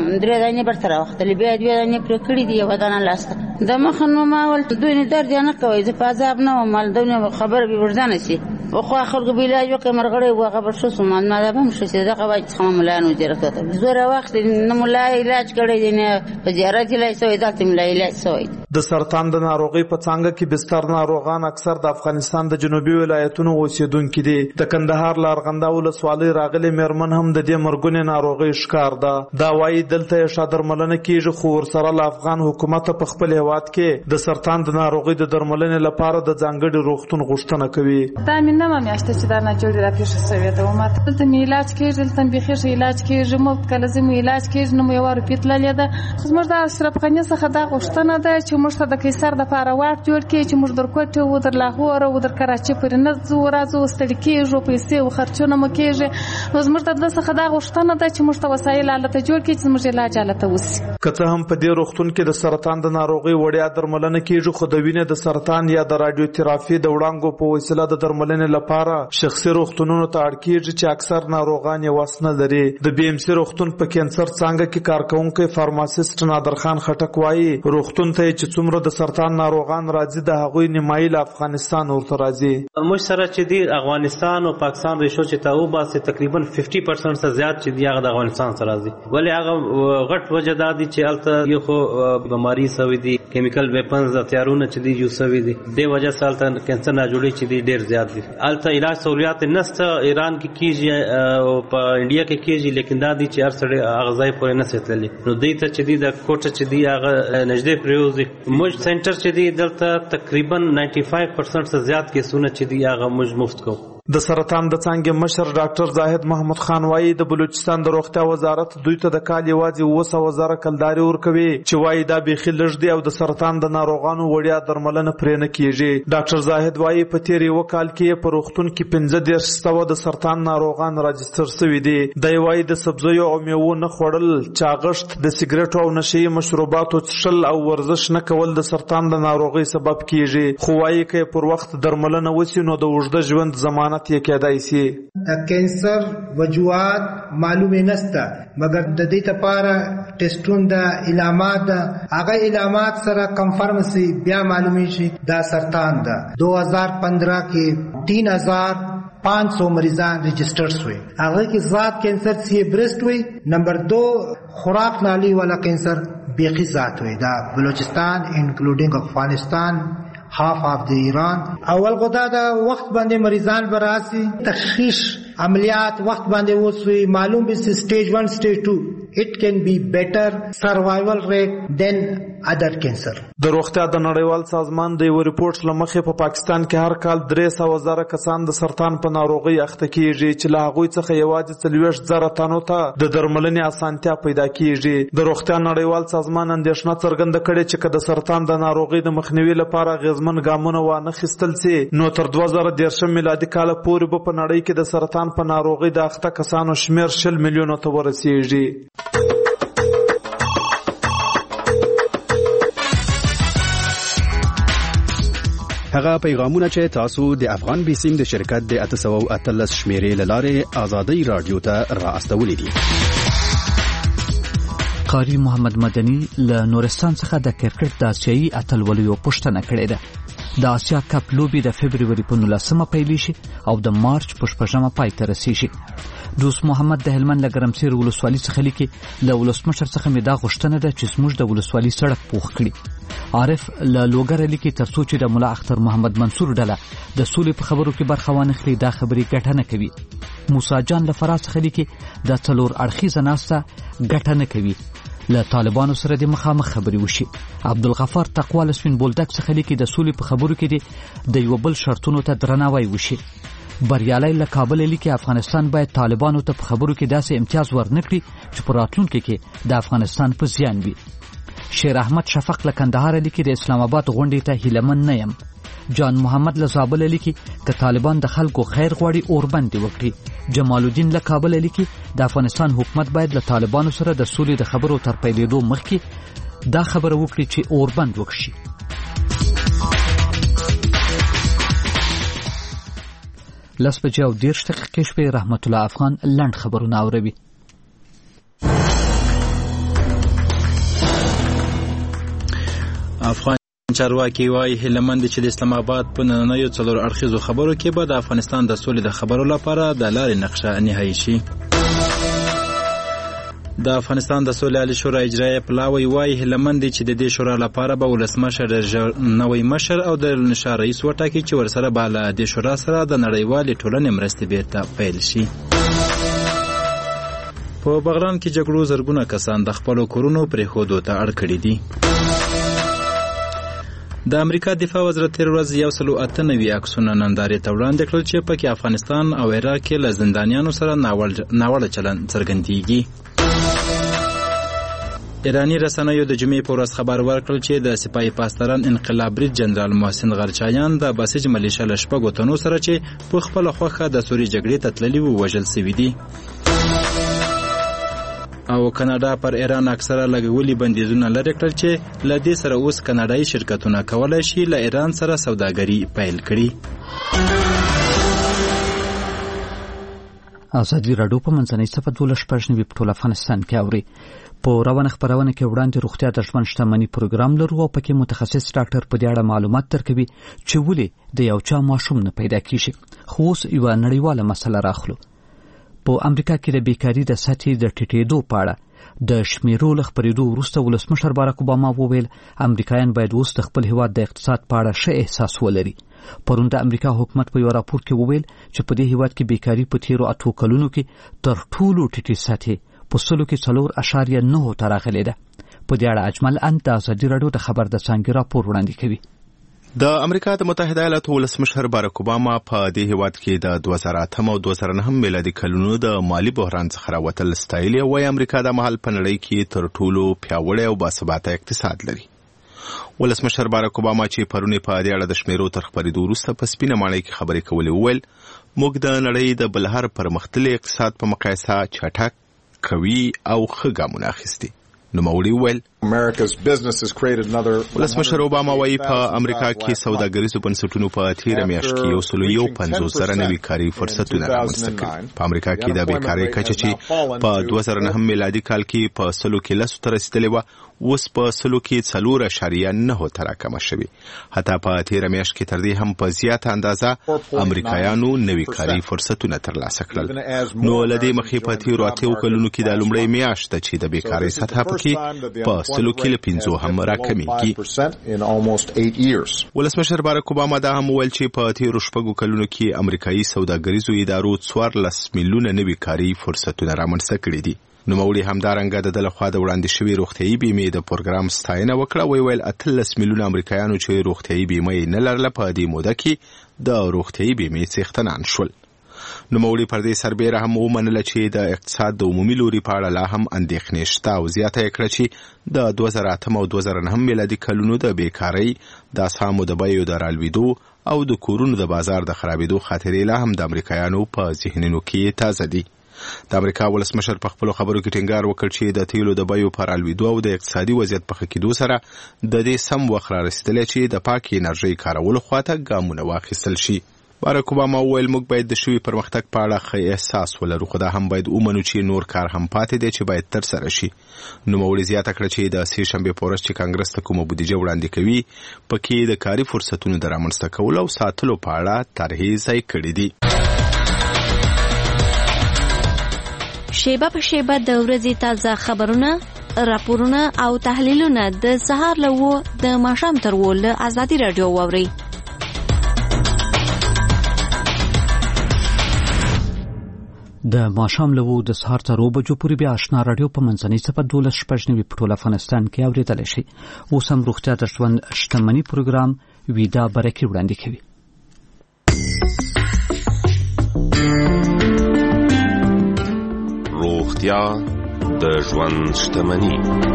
Speaker 17: 3 دانې برتر وختلې بیا 2 دانې پر کړې دی یو دانه لاسته د مخ نو ما ول دوی نه درد نه کوي زه په عذاب نه مال دونه خبر به ورځنه شي خو اخر کو بلا یو کې مرغړی و خبر شو سومان ما ده هم شي دغه وای څنګه ملایان وزرته زور وخت نه ملای علاج کړی دی نه په زیارت علاج سوی دلته ملای علاج سوی.
Speaker 16: د سرطان د ناروغي په څنګه کې بستر ناروغان اکثر د افغانستان د جنوبي ولایتونو اوسیدونکو دي. د کندهار لارغنده ولسوالۍ راغلي مېرمن هم د دې مرګونې ناروغي ښکار ده. دا وایي دلته یې شادرملنه کیږي خو ورسره له افغان حکومت په خپل هیواد کې د سرطان د ناروغي د درملنې لپاره د ځانګړي روغتون غوښتنه کوي.
Speaker 7: نه ما میاشته چې دا نه جوړه را پیښه شوې ده او ما ته می علاج کېږي دلته به علاج کېږي مو کله زم علاج کېږي نو یو ور پیتللې ده. زموږ د اشرف خاني څخه دا غوښتنه ده چې موږ ته د قیصر د پاره واټ جوړ کړي چې موږ درکوټه و در لاهور او در کراچي پر نه راځو ستړي کېږو پیسې او خرچونه مو کېږي. زموږ ته د څخه دا غوښتنه ده چې موږ ته وسایل حالت جوړ کړي چې موږ علاج حالت وسی.
Speaker 16: کته هم په دې روغتون کې د سرطان د ناروغي وړیا درملنه کیږي خو د وینې د سرطان یا د رادیوتراپي د وړانګو په وسیله د درملنې لپاره شخصي روغتونونو ته اړ کیږي چې اکثر ناروغان یې وس نه لري. د بي ام سي روغتون په کینسر څنګه کې کارکونکو فارماسیست نادر خان خټک وایي روغتون ته چې څومره د سرطان ناروغان راځي د هغوی نیمایي له افغانستان ورته راځي.
Speaker 18: موږ سره چې دی افغانستان او پاکستان ریشو چې تاو باسي تقریبا 50% څخه زیات چې دی هغه د افغانستان سره راځي. ولی هغه غټ وجه دا دي چې الته یو خو بیماری سوي دي کیمیکل ویپنز هتیارونه چې دی یو سوي دي د وجه سره کینسر نه جوړي چې دی ډیر زیات دي. الته علاج سہولیات نسته ایران کې کیږي او په انډیا کې کیږي لیکن دا دي چې هر سړی هغه ځای پورې نه ستللی نو دوی ته چې دی د کوټه چې دی هغه نږدې پریوزي. موږ سنټر چې دی دلته تقریبا 95% څخه زیات کیسونه چې دی هغه موږ مفت کوو.
Speaker 16: د سرطان د څانګې مشر ډاکټر زاهد محمود خان وایي د بلوچستان د روغتیا وزارت دوی ته د کال یوازې 200,000 کلداري ورکوي چې وایي دا بیخي لږ دی او د سرطان د ناروغانو وړیا درملنه پرې نه کیږي. ډاکټر زاهد وایي په تیر یو کال کې په روغتون کې 15,000 د سرطان ناروغان راجستر شوي دي. دا وایي د سبزیو او میوو نه خوړل چاغښت د سیګریټو او نشي مشروباتو څښل او ورزش نه کول د سرطان د ناروغي سبب کیږي. خو وایي چې پر وخت درملنه وسی نو د اوږده ژوند ضمانت یې کېدای شي.
Speaker 19: کینسر وجوهات معلومه نسته مګر د دې لپاره ټیسټون د علامات هغه علامات سره کنفرمسي بیا معلومه شي دا سرطان ده. 2015 کې 3,500 مریضان رجسٹرڈ ہوئے. هغه کې ذات کینسر سی برسٹ ہوئی. نمبر 2 خوراک نالی والا کینسر بیخی ذات ہوئی. دا بلوچستان انکلوڈنگ افغانستان half of the Iran. اول خدا دا وقت باندې مریضان براسي تشخیص عملیات وقت باندې وسوي معلوم به stage 1 stage 2 it can be better survival rate than other cancer.
Speaker 16: د روغتیا د نړیوال سازمان د یو ریپورت لمخې په پاکستان کې هر کال 300,000 کسان د سرطان په ناروغي اخته کیږي چې له هغوی څخه یوازې 40,000 تنو ته د درملنې اسانتیا پیدا کیږي. د روغتیا نړیوال سازمان اندېښنه څرګنده کړې چې که د سرطان د ناروغي د مخنیوي لپاره غیرمن ګامونه وانه خیستل سي نو تر 2013 میلادي کال پورې به په نړۍ کې د سرطان په ناروغي د اخته کسانو شمیر 60 میلیونو ته ورسیږي.
Speaker 20: هغه پیغامونه چې تاسو د افغان بیسیم د شرکت د 813 شمیرې لاره آزادۍ رادیو ته راستولې دي.
Speaker 1: قاری محمد مدني له نورستان څخه د کرکټ د آسیایي اتلولیو پوښتنه کړې ده. د آسیا کپ لوبې د فبروري په 19 پیل شي او د مارچ په 8 پای ته رسیږي. دوست محمد د هلمند له ګرمسیر ولسوالۍ څخه لیکي له ولسمشر څخه مې دا غوښتنه ده چې زموږ د ولسوالۍ سړک پوخ کړي. عارف له لوګره لیکي ترڅو چې د ملا اختر محمد منصور ډله د سولې په خبرو کې برخه وانخلي دا خبرې ګټه نه کوي. موسی جان له فراز څخه لیکي د 4 اړخیزه ناسته ګټه نه کوي، له طالبانو سره د مخامخ خبرې وشي. عبدالغفار تقوا له سپین بولدک څخه لیکي د سولې په خبرو کې د یو بل شرطونو ته درناوی وشي. بریالی له کابل لیکي افغانستان باید طالبانو ته په خبرو کې داسې امتیاز ورنکړي چې په راتلونکي کې د افغانستان په زیان وي. شیر احمد شفق له کندهار لیکي د اسلام آباد غونډې ته هیلهمن نه یم. جان محمد له زابل لیکي که طالبان د خلکو خیر غواړي اوربند وکړي. جمال الدین له کابل لیکي د افغانستان حکومت باید له طالبانو سره د سولې د خبرو تر پیلېدو مخکې دا خبره وکړي چې اوربند وکړي. لس بجې او 10 دقیقې شپې رحمت الله افغان لنډ خبرونه اوروي.
Speaker 2: افغان چارواکي وايي هلمند چې د اسلام آباد په نننیو 4 اړخیزو خبرو کې به د افغانستان د سولې د خبرو لپاره د لارې نقشه نهایی شي. د افغانستان د سولې عالی شورا اجرایه پلاوی وايي هلمند چې د دې شورا لپاره به ولسمشر نوی مشر او د نشا رئیس وټاکي چې ورسره به له دې شورا سره د نړیوالې ټولنې مرستې بیرته پیل شي. په بغلان کې جګړو زرګونه کسان د خپلو کورونو پرېښودو ته اړ کړي دي. د امریکا دفاع وزارت تیر ورځ 198 عکسونه نندارې ته وړاندې کړل چې پکې افغانستان او عراق کې له زندانیانو سره ناوړه چلند څرګندېږي. ایرانی رسنیو د جمعې په ورځ خبر ورکړل چې د سپاهي پاسداران انقلاب بریج جنرال محسن غرچایان د بسیج ملیشه له 6 تنو سره چې په خپله خوښه د سوري جګړې ته تللي وو وژل سوي دي. او کاناډا پر ایران اکثره لګولي بندیزونه لري کړل چې له دې سره اوس کاناډایي شرکتونه کولای شي له ایران سره سوداګري پیل کړي.
Speaker 1: ازادي راډیو په منځنۍ صفحه 12 په ټول افغانستان کې اوري. په روانه خبرونه کې وړاندې روغتیا د ژوند شتمنۍ پروګرام لرو او پکې متخصص ډاکټر په دې اړه معلومات درکوي چې ولې د یو چا ماشوم نه پیدا کیږي. خو اوس یو نړیواله مسله راخلو. په امریکا کې د بیکاری د سطحې د ټیټېدو په اړه د شمیرو له خپرېدو وروسته ولسمشر باراک اوباما وویل امریکایان باید اوس د خپل هیواد د اقتصاد په اړه ښه احساس ولري. پرون د امریکا حکومت په یو راپور کې وویل چې په دې هیواد کې بیکاری په تیرو 8 کلونو کې تر ټولو ټیټې سطحې په سلو کې 4.9 ته راغلې ده. په دې اړه اجمل انت ازادي راډیو د خبر د څانګې راپور وړاندې کوي.
Speaker 9: د امریکا د متحده ایالاتو ولسمشر باراک اوباما په دې هیواد کې د 2008 او 2009 میلادي کلونو د مالی بحران څخه راوتل ستایلي او امریکا د مهال په نړۍ کې تر ټولو پیاوړی او باثباته اقتصاد لري. ولسمشر باراک اوباما چې پرونی په دې اړه د شمیرو تر خپرېدو وروسته په سپینه ماڼۍ کې خبرې کولې وویل موږ د نړۍ د بلهر پرمختللي اقتصاد په مقایسه چټک کوي او ښه ګامونه اخیستي. نوموړي وویل ولسمشر اوباما وایي په امریکا کې سوداګریزو بنسټونو په تیره میاشت کې 150,000 نوي کاري فرصتونه رامنځته کړي. په امریکا کې د بیکارۍ کچه چې په 2009 میلادي کال کې په 100 کې 10 ته رسیدلې وه اوس په 100 کې 4.9 ته راکمه شوې. حتی په تیره میاشت کې تر دې هم په زیاته اندازه امریکایانو نوي کاري فرصتونه ترلاسه کړل. نو له دې مخې په تیرو 8 کلونو کې د لومړۍ میاشت چې د بیکارۍ سطح پکې په 100 کې له 5 هم راکمیږي. ولسمشر باراک اوباما دا هم وویل چې په تیرو 6 کلونو کې امریکایي سوداګریزو ادارو 14 میلیونه نوي کاري فرصتونه رامنځته کړي دي. نوموړي همدارنګه د لخوا د وړاندې شوي روغتیايي بیمې د پروګرام ستاینه وکړه. ویل 18 میلیونه امریکایانو چې روغتیايي بیمې نه لرله په دې موده کې د روغتیايي بیمې څښتنان شول. نوموړي پر دې سربیره هم ومنله چې د اقتصاد د عمومي لوري په اړه لا هم اندېښنې شته او زیاته یې کړه چې د 2008 او 2009 میلادي کلونو د بیکارۍ د اسهامو د بیو د رالوېدو او د کورونو د بازار د خرابېدو خاطرې لا هم د امریکایانو په ذهنونو کې تازه دي. د امریکا ولسمشر په خپلو خبرو کې ټینګار وکړ چې د تیلو د بیو په رالوېدو او د اقتصادي وضعیت په ښه کېدو سره د دې سم وخت رارسېدلی چې د پاکې انرژۍ کارولو خواته ګامونه واخیستل شي. باراک اوباما وویل موږ باید د شوي پرمختګ په اړه ښه احساس ولرو، خو دا هم باید ومنو چې نور کار هم پاتې دی چې باید ترسره شي. نوموړي زیاته کړه چې د سې شنبې په ورځ چې کانګرس ته کومه بودیجه وړاندې کوي پکې د کاري فرصتونو د رامنځته کولو او ساتلو په اړه طرحې ځای کړي دي.
Speaker 21: شیبه په شیبه د ورځې تازه خبرونه، راپورونه او تحلیلونه د سهار له 9 د ماښام تر 10 له آزادي رادیو واورئ.
Speaker 1: د ماښام له 9 د سهار تر 2 بجو پورې بیا آشنا رادیو په منځنۍ څپه 12.9 په ټول افغانستان کې اورېدلی شي. اوس هم روغتیا د ژوند شتمني پروګرام ویدا برکي وړاندې کوي.
Speaker 22: روغتیا د ژوند شتمني.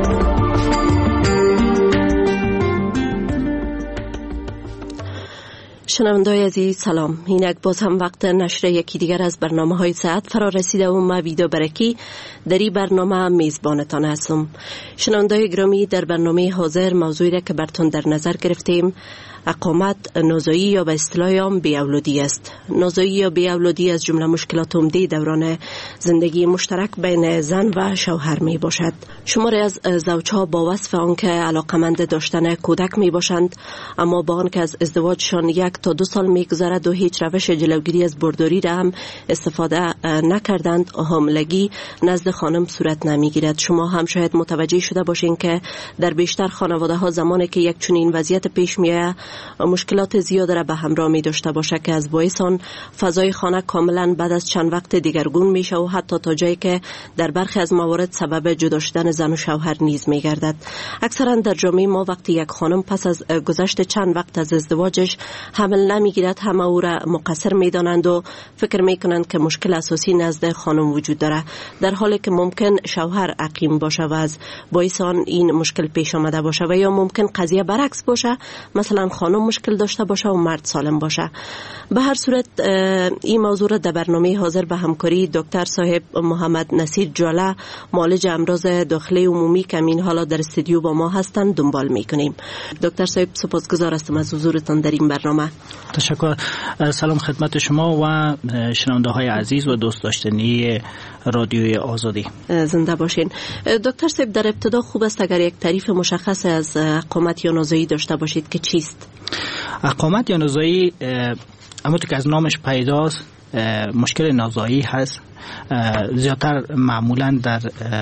Speaker 23: شنونده‌های عزیز سلام. اینک باز هم وقت نشر یکی دیگر از برنامه‌های ساعت فرا رسیده و من ویدا برکی در این برنامه میزبانتان هستم. شنونده‌های گرامی، در برنامه حاضر موضوعی را که براتون در نظر گرفتیم اقامت، نازایی یا به اصطلاح عام بی‌اولادی است. نازایی یا بی‌اولادی از جمله مشکلات عمده دوران زندگی مشترک بین زن و شوهر می باشد. شماری از زوجها با وصف آنکه علاقمند داشتن کودک می باشند، اما با آنکه از ازدواجشان 1 تا 2 سال می‌گذرد و هیچ روش جلوگیری از برداری را هم استفاده نکردند، حاملگی نزد خانم صورت نمیگیرد. شما هم شاید متوجه شده باشین که در بیشتر خانواده‌ها زمانی که یک چنین وضعیت پیش میآید مشکلات زیاد را به همراه می داشته باشه که از باعث آن فضای خانه کاملا بعد از چند وقت دیگرگون میشه و حتی تا جایی که در برخی از موارد سبب جدا شدن زن و شوهر نیز میگردد. اکثرا در جامعه ما وقتی یک خانم پس از گذشت چند وقت از ازدواجش حمل نمیگیرد، همه او را مقصر میدانند و فکر میکنند که مشکل اساسی نزد خانم وجود داره، در حالی که ممکن شوهر عقیم باشه و از باعث آن این مشکل پیش آمده باشه، و یا ممکن قضیه برعکس باشه، مثلا خانم مشکل داشته باشه و مرد سالم باشه. به هر صورت این موضوع را در برنامه حاضر به همکاری دکتر صاحب محمد نصیر جاله، معالج امراض داخلی عمومی که این حالا در استودیو با ما هستند دنبال میکنیم. دکتر صاحب سپاسگزار هستم از حضورتان در این برنامه.
Speaker 24: تشکر. سلام خدمت شما و شنونده های عزیز و دوست داشتنی رادیوی آزادی.
Speaker 23: زنده باشین. دکتر صاحب در ابتدا خوب است اگر یک تعریف مشخص از اقامت یا نازایی داشته باشید که چیست؟
Speaker 24: اقامت یا نازایی همونطور که از نامش پیداست مشکل نازایی هست. زیادتر معمولا در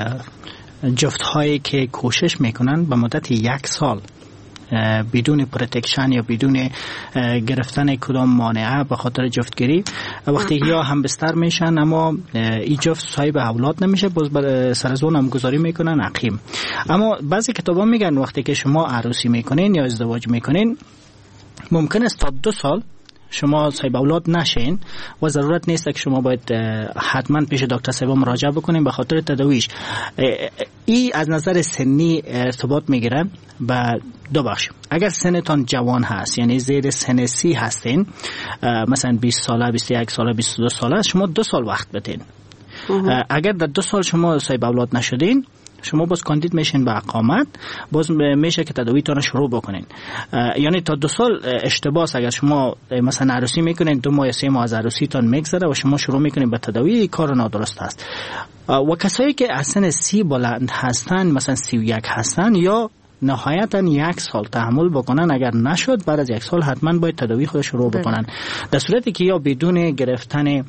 Speaker 24: جفت هایی که کوشش میکنن به مدت 1 سال بدون پروتکشن یا بدون گرفتن کدام مانعه به خاطر جفتگیری وقتی یا هم بستر میشن اما این جفت صاحب اولاد نمیشه، باز سر از اون هم گذاری میکنن عقیم. اما بعضی کتابا میگن وقتی که شما عروسی میکنین یا ازدواج میکنین ممکن است تا 2 سال شما صاحب اولاد نشین و ضرورت نیست که شما باید حتما پیش دکتر صاحب مراجعه بکنین به خاطر تداویش. این از نظر سنی ارتباط میگیره به 2 بخش. اگر سنتان جوان هست یعنی زیر سن 30 هستین، مثلا 20 ساله، 21 ساله، 22 ساله، شما 2 سال وقت بدین. اگر در 2 سال شما صاحب اولاد نشدین شما باز کاندید میشین به اقامت، باز میشه که تداویتون شروع بکنین. یعنی تا 2 سال اشتباه. اگر شما مثلا عروسی میکنین 2 ماه یا 3 ماه از عروسیتون میگذره و شما شروع میکنین به تداوی، کار نادرست است. و کسایی که از سن 30 بلند هستن، مثلا 31 هستن، یا نهایتا 1 سال تحمل بکنن، اگر نشد بعد از 1 سال حتما باید تداوی خود شروع بکنن. در صورتی که یا بدون گرفتن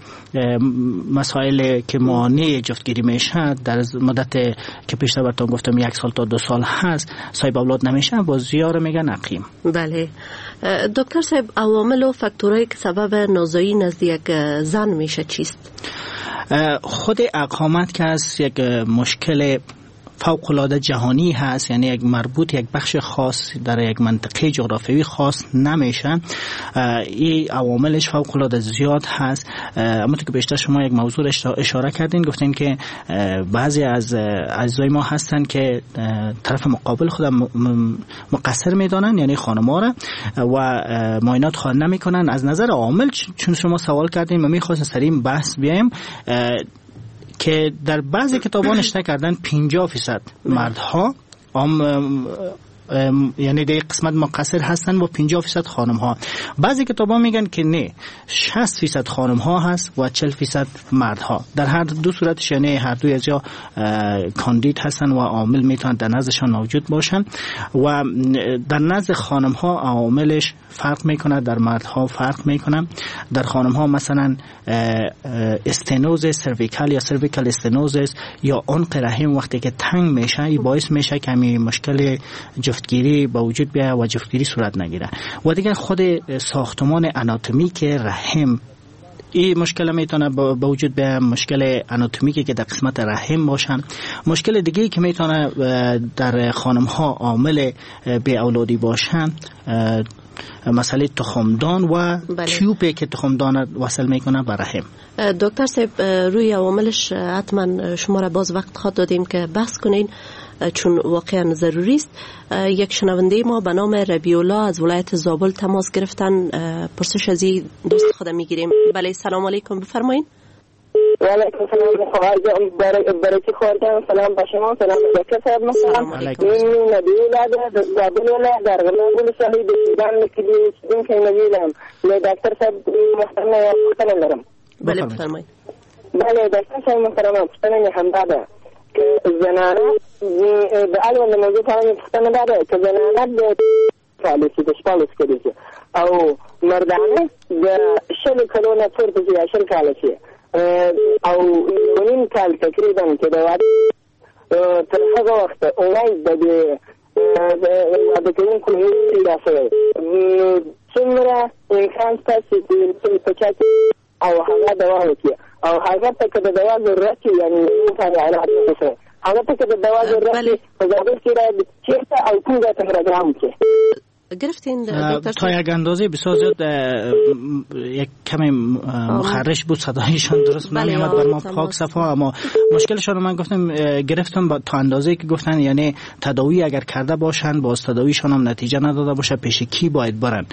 Speaker 24: مسائل که مانع جفتگیری میشه در مدت که پیشتر براتون گفتم 1 سال تا 2 سال هست صاحب اولاد نمیشه، باز زیاره میگن عقیم.
Speaker 23: بله دکتر صاحب، عوامل و فاکتورایی که سبب نازایی نزد یک زن میشه چیست؟
Speaker 24: خود اقامت که از یک مشکل فوق‌العاده جهانی هست، یعنی یک مربوط یک بخش خاص در یک منطقه جغرافیایی خاص نمیشه. این عواملش فوق‌العاده زیاد هست. اما که بیشتر شما یک موضوع اشاره کردین، گفتین که بعضی از اعضای ما هستن که طرف مقابل خودم مقصر میدانن، یعنی خانم‌ها را، و معاینات خانه نمیکنن. از نظر عامل چون شما سوال کردین من می‌خواستم سریع بحث بیایم که در بعضی کتابا نشته کردن 50% مردها یعنی در قسمت مقصر هستن و 50% خانم ها. بعضی کتابا میگن که نه، 60% خانم ها هست و 40% مرد ها. در هر دو صورتش یعنی هر دوی از یا کاندید هستن و عامل میتونن در نزدشان موجود باشن و در نزد خانم ها عواملش فرق میکنه، در مرد ها فرق میکنه. در خانم ها مثلا استنوز سرویکال یا سرویکال استنوزس یا عنق رحم وقتی که تنگ میشه باعث میشه که همین مشکل جفتگیری با وجود بیاد و جفتگیری صورت نگیره. و دیگه خود ساختمان آناتومیک رحم این مشکل میتونه با وجود بیاد، مشکل آناتومیکی که در قسمت رحم باشن. مشکل دیگه که میتونه در خانم ها عامل بی اولادی باشن مسئله تخمدان و تیوبی که تخمدان وصل میکنه به رحم.
Speaker 23: دکتر صاحب روی عواملش حتما شما را باز وقت خواهد دادیم که بحث کنین چون واقعا ضروری است. یک شنونده ما به نام ربیع‌الله از ولایت زابل تماس گرفتن، پرسش از این دوست خود میگیریم. بله سلام علیکم، بفرمایید.
Speaker 3: و علیکم سلام خواهرجان برکی خواهرجان، سلام به شما، سلام به دکتر صاحب. مثلا این نبیع‌الله زابل ولایت در غلام شهید سودان کلی که نبیع‌الله له دکتر صاحب محترم پوښتنه لرم.
Speaker 23: بله بفرمایید.
Speaker 3: بله دکتر صاحب محترم پوښتنه همدا ده که زنانه به علاوه موضوع تمام پوښتنه ده که زنانه د پالیسی د شپاړس کلي او مردانه د شل کلو نه پورته یا شل کاله شي او نیم کال تقریبا چې د واده تر هغه وخته اونۍ د واده کوونکو پیدا شوی څومره امکان شته چې په چا او هغه دوا وکړي او هغه ته که د دوا ضرورت وي یعنې انسان علاج وکړي هغه ته که د دوا ضرورت وي په زابل کې باید چېرته او کوم ځای ته پروګرام وکړي.
Speaker 23: گرفتین
Speaker 24: تا یک اندازه بسیار زیاد یک کمی مخرش بود، صدایشان درست نمی‌آمد بر ما پاک صفا، اما مشکلشان من گفتم گرفتم تا اندازه که گفتن یعنی تداوی اگر کرده باشن باز تداویشان هم نتیجه نداده باشه پیش کی باید برن.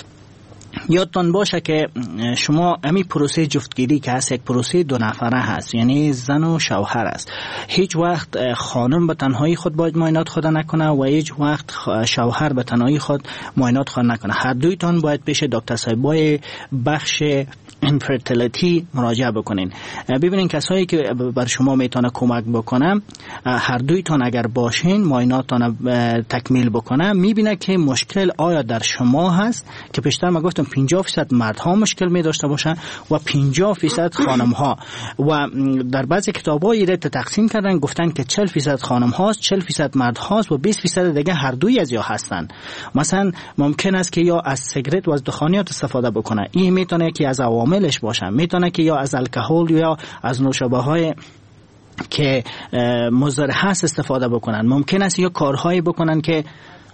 Speaker 24: یادتان باشه که شما همین پروسه جفتگیری که هست یک پروسه دو نفره هست، یعنی زن و شوهر است. هیچ وقت خانم به تنهایی خود باید معاینات خود نکنه و هیچ وقت شوهر به تنهایی خود معاینات خود نکنه. هر دویتان باید پیش دکتر صاحبای بخش اینفرتیلیتی مراجعه بکنین. ببینین کسایی که بر شما میتونه کمک بکنه هر دویتان اگر باشین معایناتتان تکمیل بکنه میبینه که مشکل آیا در شما هست که پیشتر ما گفتم 50% مردها مشکل می داشته باشن و 50% خانم ها و در بعضی کتاب‌ها ایره تقسیم کردن گفتن که 40% خانم هاست 40% مرد هاست و 20% دیگه هر دوی از یا هستن. مثلا ممکن است که یا از سیگرت و از دخانیات استفاده بکنه، این میتونه که از عواملش باشه، میتونه که یا از الکل یا از نوشابه‌های که مضر هست استفاده بکنن، ممکن است یا کارهایی بکنن که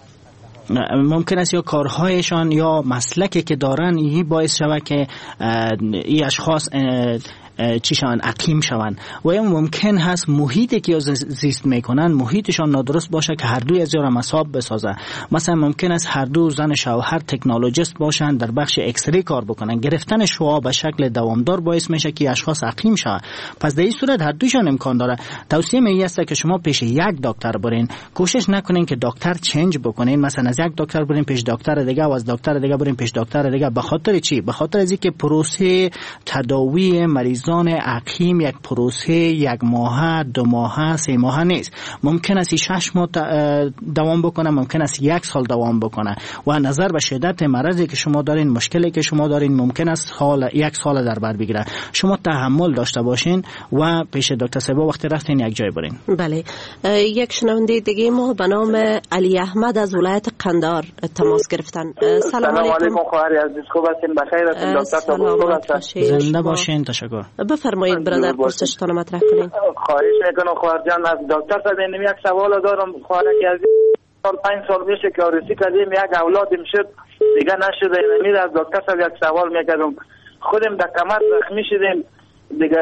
Speaker 24: ممکن است یا کارهایشان یا مسلکی که دارن این باعث شود که این اشخاص چی شوند عقیم شوند و یا ممکن هست محیطی که زیست میکنن محیطشان نادرست باشه که هر دوی از یا را مصاب بسازه. مثلا ممکن است هر دو زن شوهر تکنولوژیست باشن در بخش اکسری کار بکنن، گرفتن شعاع به شکل دوامدار باعث میشه که اشخاص عقیم شوند. پس در این صورت هر دویشان امکان داره. توصیه می است که شما پیش یک دکتر برین، کوشش نکنین که دکتر چنج بکنین، مثلا از یک دکتر برین پیش دکتر دیگه و از دکتر دیگه برین پیش دکتر دیگه. به خاطر چی؟ به خاطر از اینکه پروسه تداوی مریض عقیم یک پروسه یک ماه، 2 ماه، 3 ماه نیست. ممکن است 6 ماه دوام بکنه، ممکن است 1 سال دوام بکنه و نظر به شدت مرضی که شما دارین، مشکلی که شما دارین ممکن است 1 سال در بر بگیره. شما تحمل داشته باشین و پیش دکتر صاحب وقتی رفتین یک جای برین.
Speaker 23: بله. یک شنونده دیگه ما به نام علی احمد از ولایت قندهار تماس گرفتن. سلام علیکم
Speaker 4: خواهر عزیز، خوب هستین؟ بخیر هستین؟ دکتر صاحب
Speaker 24: زنده باشین. تشکر.
Speaker 23: بفرمایید برادر، پرسشتان مطرح کنین.
Speaker 4: خواهش میکنم خواهر جان از دکتر صاحب اینم یک سوال دارم. خواهر که از 5 سال میشه که آرسی کردیم، یک اولادم شد دیگه نشده. اینم از دکتر صاحب یک سوال میکردم. خودم در کمر زخمی شدیم دیگه،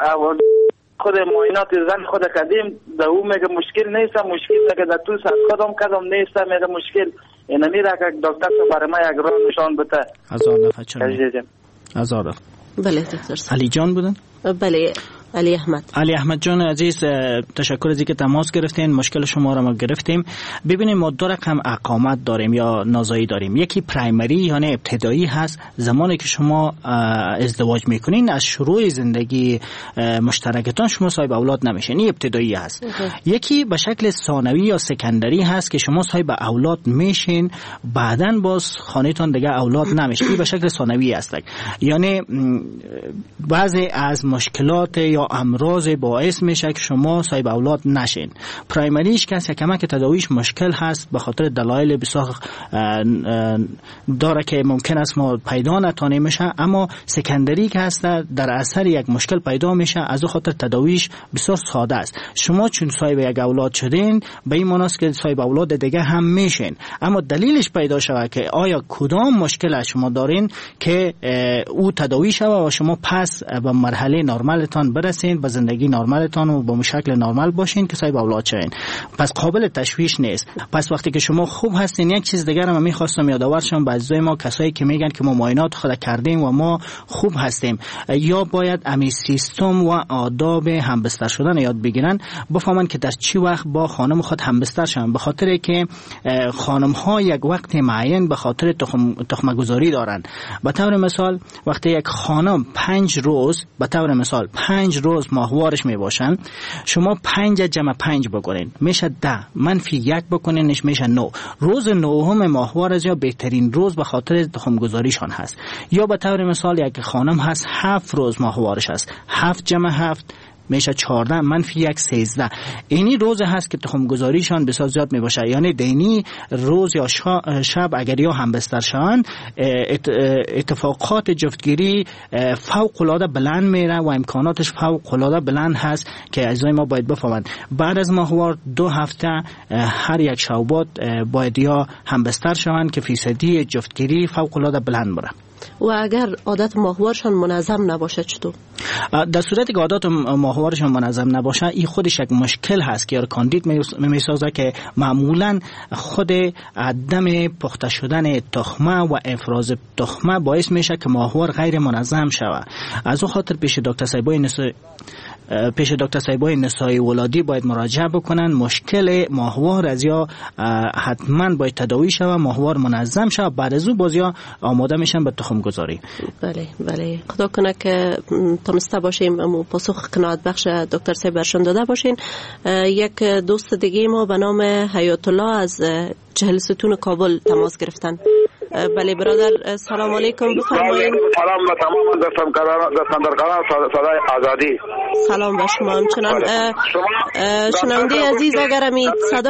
Speaker 4: خود معاینات زن خود کردیم در اون میگه مشکل نیست، مشکل میگه در طول سر خودم کردم نیست، میگه مشکل اینم را که دکتر صاحب برای ما یک راه نشان بده.
Speaker 24: هزار دفعه.
Speaker 23: بله دکتر.
Speaker 24: علی جان بودن؟
Speaker 23: بله.
Speaker 24: علی احمد جان عزیز، تشکر از اینکه تماس گرفتین. مشکل شما را ما گرفتیم. ببینیم ما دو رقم اقامت داریم یا نازایی داریم. یکی پرایمری یعنی ابتدایی هست، زمانی که شما ازدواج میکنین از شروع زندگی مشترکتان شما صاحب اولاد نمیشین، این ابتدایی هست. یکی به شکل ثانوی یا سکندری هست که شما صاحب اولاد میشین، بعداً باز خانه‌تان دیگه اولاد نمیشه. این به شکل ثانوی هست، یعنی بعضی از مشکلات یا امراض باعث میشه که شما صاحب اولاد نشین. پرایمریش که کمک تداویش مشکل هست به خاطر دلایل بسیار داره که ممکن است ما پیدا نتونیم میشه، اما سکندری که هست در اثر یک مشکل پیدا میشه، از خاطر تداویش بسیار ساده است. شما چون صاحب یک اولاد شدین به این معنی است که صاحب اولاد دیگه هم میشین، اما دلیلش پیدا شود که آیا کدام مشکل شما دارین که او تداوی شود و شما پس به مرحله نرمالتان برسین، به زندگی نرمالتان و به شکل نرمال باشین که صاحب اولاد شین. پس قابل تشویش نیست. پس وقتی که شما خوب هستین، یک چیز دیگه رو من می‌خواستم یادآور شم به عزیزای ما، کسایی که میگن که ما معاینات خود کردیم و ما خوب هستیم، یا باید امی سیستم و آداب همبستر شدن یاد بگیرن، بفهمن که در چی وقت با خانم خود همبستر شون، به خاطر که خانم ها یک وقت معین به خاطر تخم گذاری دارن. به طور مثال وقتی یک خانم 5 روز به طور مثال 5 روز ماهوارش می باشن، شما 5 جمع 5 بکنین میشه 10، منفی 1 بکنینش میشه 9. روز 9 ماهوار از یا بهترین روز به خاطر تخم گذاریشان هست. یا به طور مثال یک خانم هست 7 روز ماهوارش هست، 7 جمع 7 میشه 14، منفی 1 13. اینی روز هست که تخم گذاریشان بسیار زیاد می باشه. یعنی دینی روز یا شب اگر یا همبستر شان، اتفاقات جفتگیری فوق العاده بلند میره و امکاناتش فوق العاده بلند هست که عزیزای ما باید بفهمند. بعد از ماهوار 2 هفته هر یک شوبات باید یا همبستر شوند که فیصدی جفتگیری فوق العاده بلند میره.
Speaker 23: و اگر عادت ماهوارشان منظم نباشه چطور؟
Speaker 24: در صورتی که عادت ماهوارشان منظم نباشه، این خودش یک مشکل هست که کاندید میسازه که معمولا خود عدم پخته شدن تخمه و افراز تخمه باعث میشه که ماهوار غیر منظم شود. از اون خاطر پیش دکتر صاحبای نسایی ولادی باید مراجعه بکنن. مشکل ماهوار از یا حتما باید تداوی شود، ماهوار منظم شود، بعد از او باز یا آماده میشن به تخم گذاری.
Speaker 23: بله خدا کنه که تونسته باشیم پاسخ قناعت بخش دکتر صاحب برشان داده باشین. یک دوست دیگه ما به نام حیات الله از چهل ستون کابل تماس گرفتن. بله برادر، سلام علیکم، بفرمایید.
Speaker 5: سلام به تمام دستاندرکاران صدای آزادی.
Speaker 23: سلام به شما. همچنان شنونده عزیز اگر امید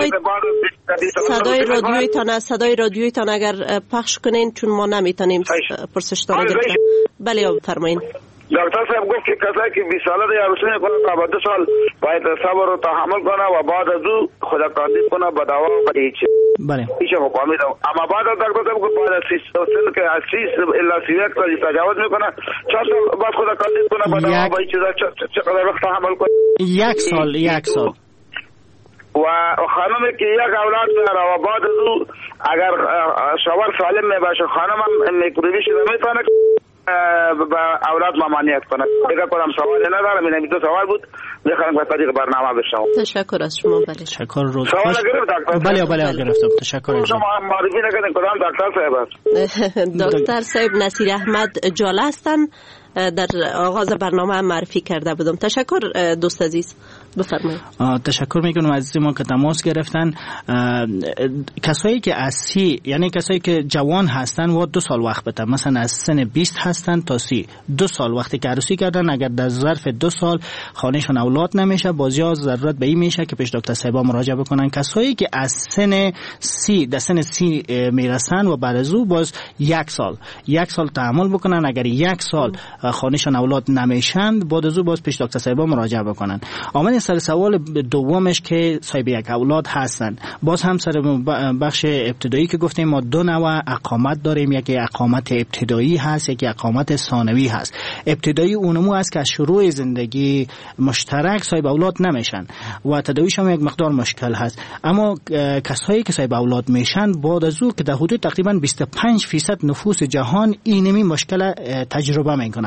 Speaker 23: صدای رادیویتان اگر پخش کنین، چون ما نمیتونیم پرسشتان گرفتن. بله بفرمایید.
Speaker 5: دکتر صاحب گفت که کسایی که 20 ساله دی عروسی میکنه تا بعد 2 سال باید صبر و تحمل کنه و بعد از او خدا کاندید کنه به دوا و هیچ.
Speaker 24: بله.
Speaker 5: هیچ مفهمیدم. اما بعد از دکتر صاحب گفت بعد از 30 سال که از 30 الی 31 سال تجاوز میکنه 4 سال بعد خدا کاندید کنه به دوا و هیچ چقدر وقت تحمل کنه؟
Speaker 24: 1 سال.
Speaker 5: و خانمی که یک اولاد داره و بعد از او اگر شوهر سالم میباشه خانم هم میکروبی شده میتونه با اولاد ممانعت کنه. دیگه کدام سوالی ندارم، این دو سوال بود. میخوام به طریق برنامه بشنوم.
Speaker 23: تشکر از شما. بله
Speaker 24: تشکر. روز
Speaker 5: سوال گرفت دکتر؟
Speaker 24: بله گرفتم. تشکر.
Speaker 5: شما معرفی نکردین کدام دکتر صاحب است؟
Speaker 23: دکتر صاحب نصیر احمد جاله هستن، در آغاز برنامه معرفی کرده بودم. تشکر دوست عزیز، بفرمایید.
Speaker 24: تشکر میکنم عزیز ما که تماس گرفتن. کسایی که اسی یعنی کسایی که جوان هستن و 2 سال وقت بده، مثلا از سن 20 هستن تا 30، 2 سال وقتی که عروسی کردن، اگر در ظرف 2 سال خانهشون اولاد نمیشه، بازی ضرورت به این میشه که پیش دکتر صاحب مراجعه بکنن. کسایی که از سن 30 میرسن و بعد از او باز 1 سال تحمل بکنن، اگر 1 سال خانهشون اولاد نمیشن بعد از او باز پیش دکتر صاحب مراجعه بکنن. آمد سر سوال دومش که صاحب یک اولاد هستن، باز هم سر بخش ابتدایی که گفتیم ما 2 نوع اقامت داریم، یکی اقامت ابتدایی هست، یکی اقامت ثانوی هست. ابتدایی اونمو است که از شروع زندگی مشترک صاحب اولاد نمیشن و تداویش هم یک مقدار مشکل هست. اما کسایی که صاحب اولاد میشن بعد از او که در حدود تقریبا 25% نفوس جهان اینمی مشکل تجربه میکنن.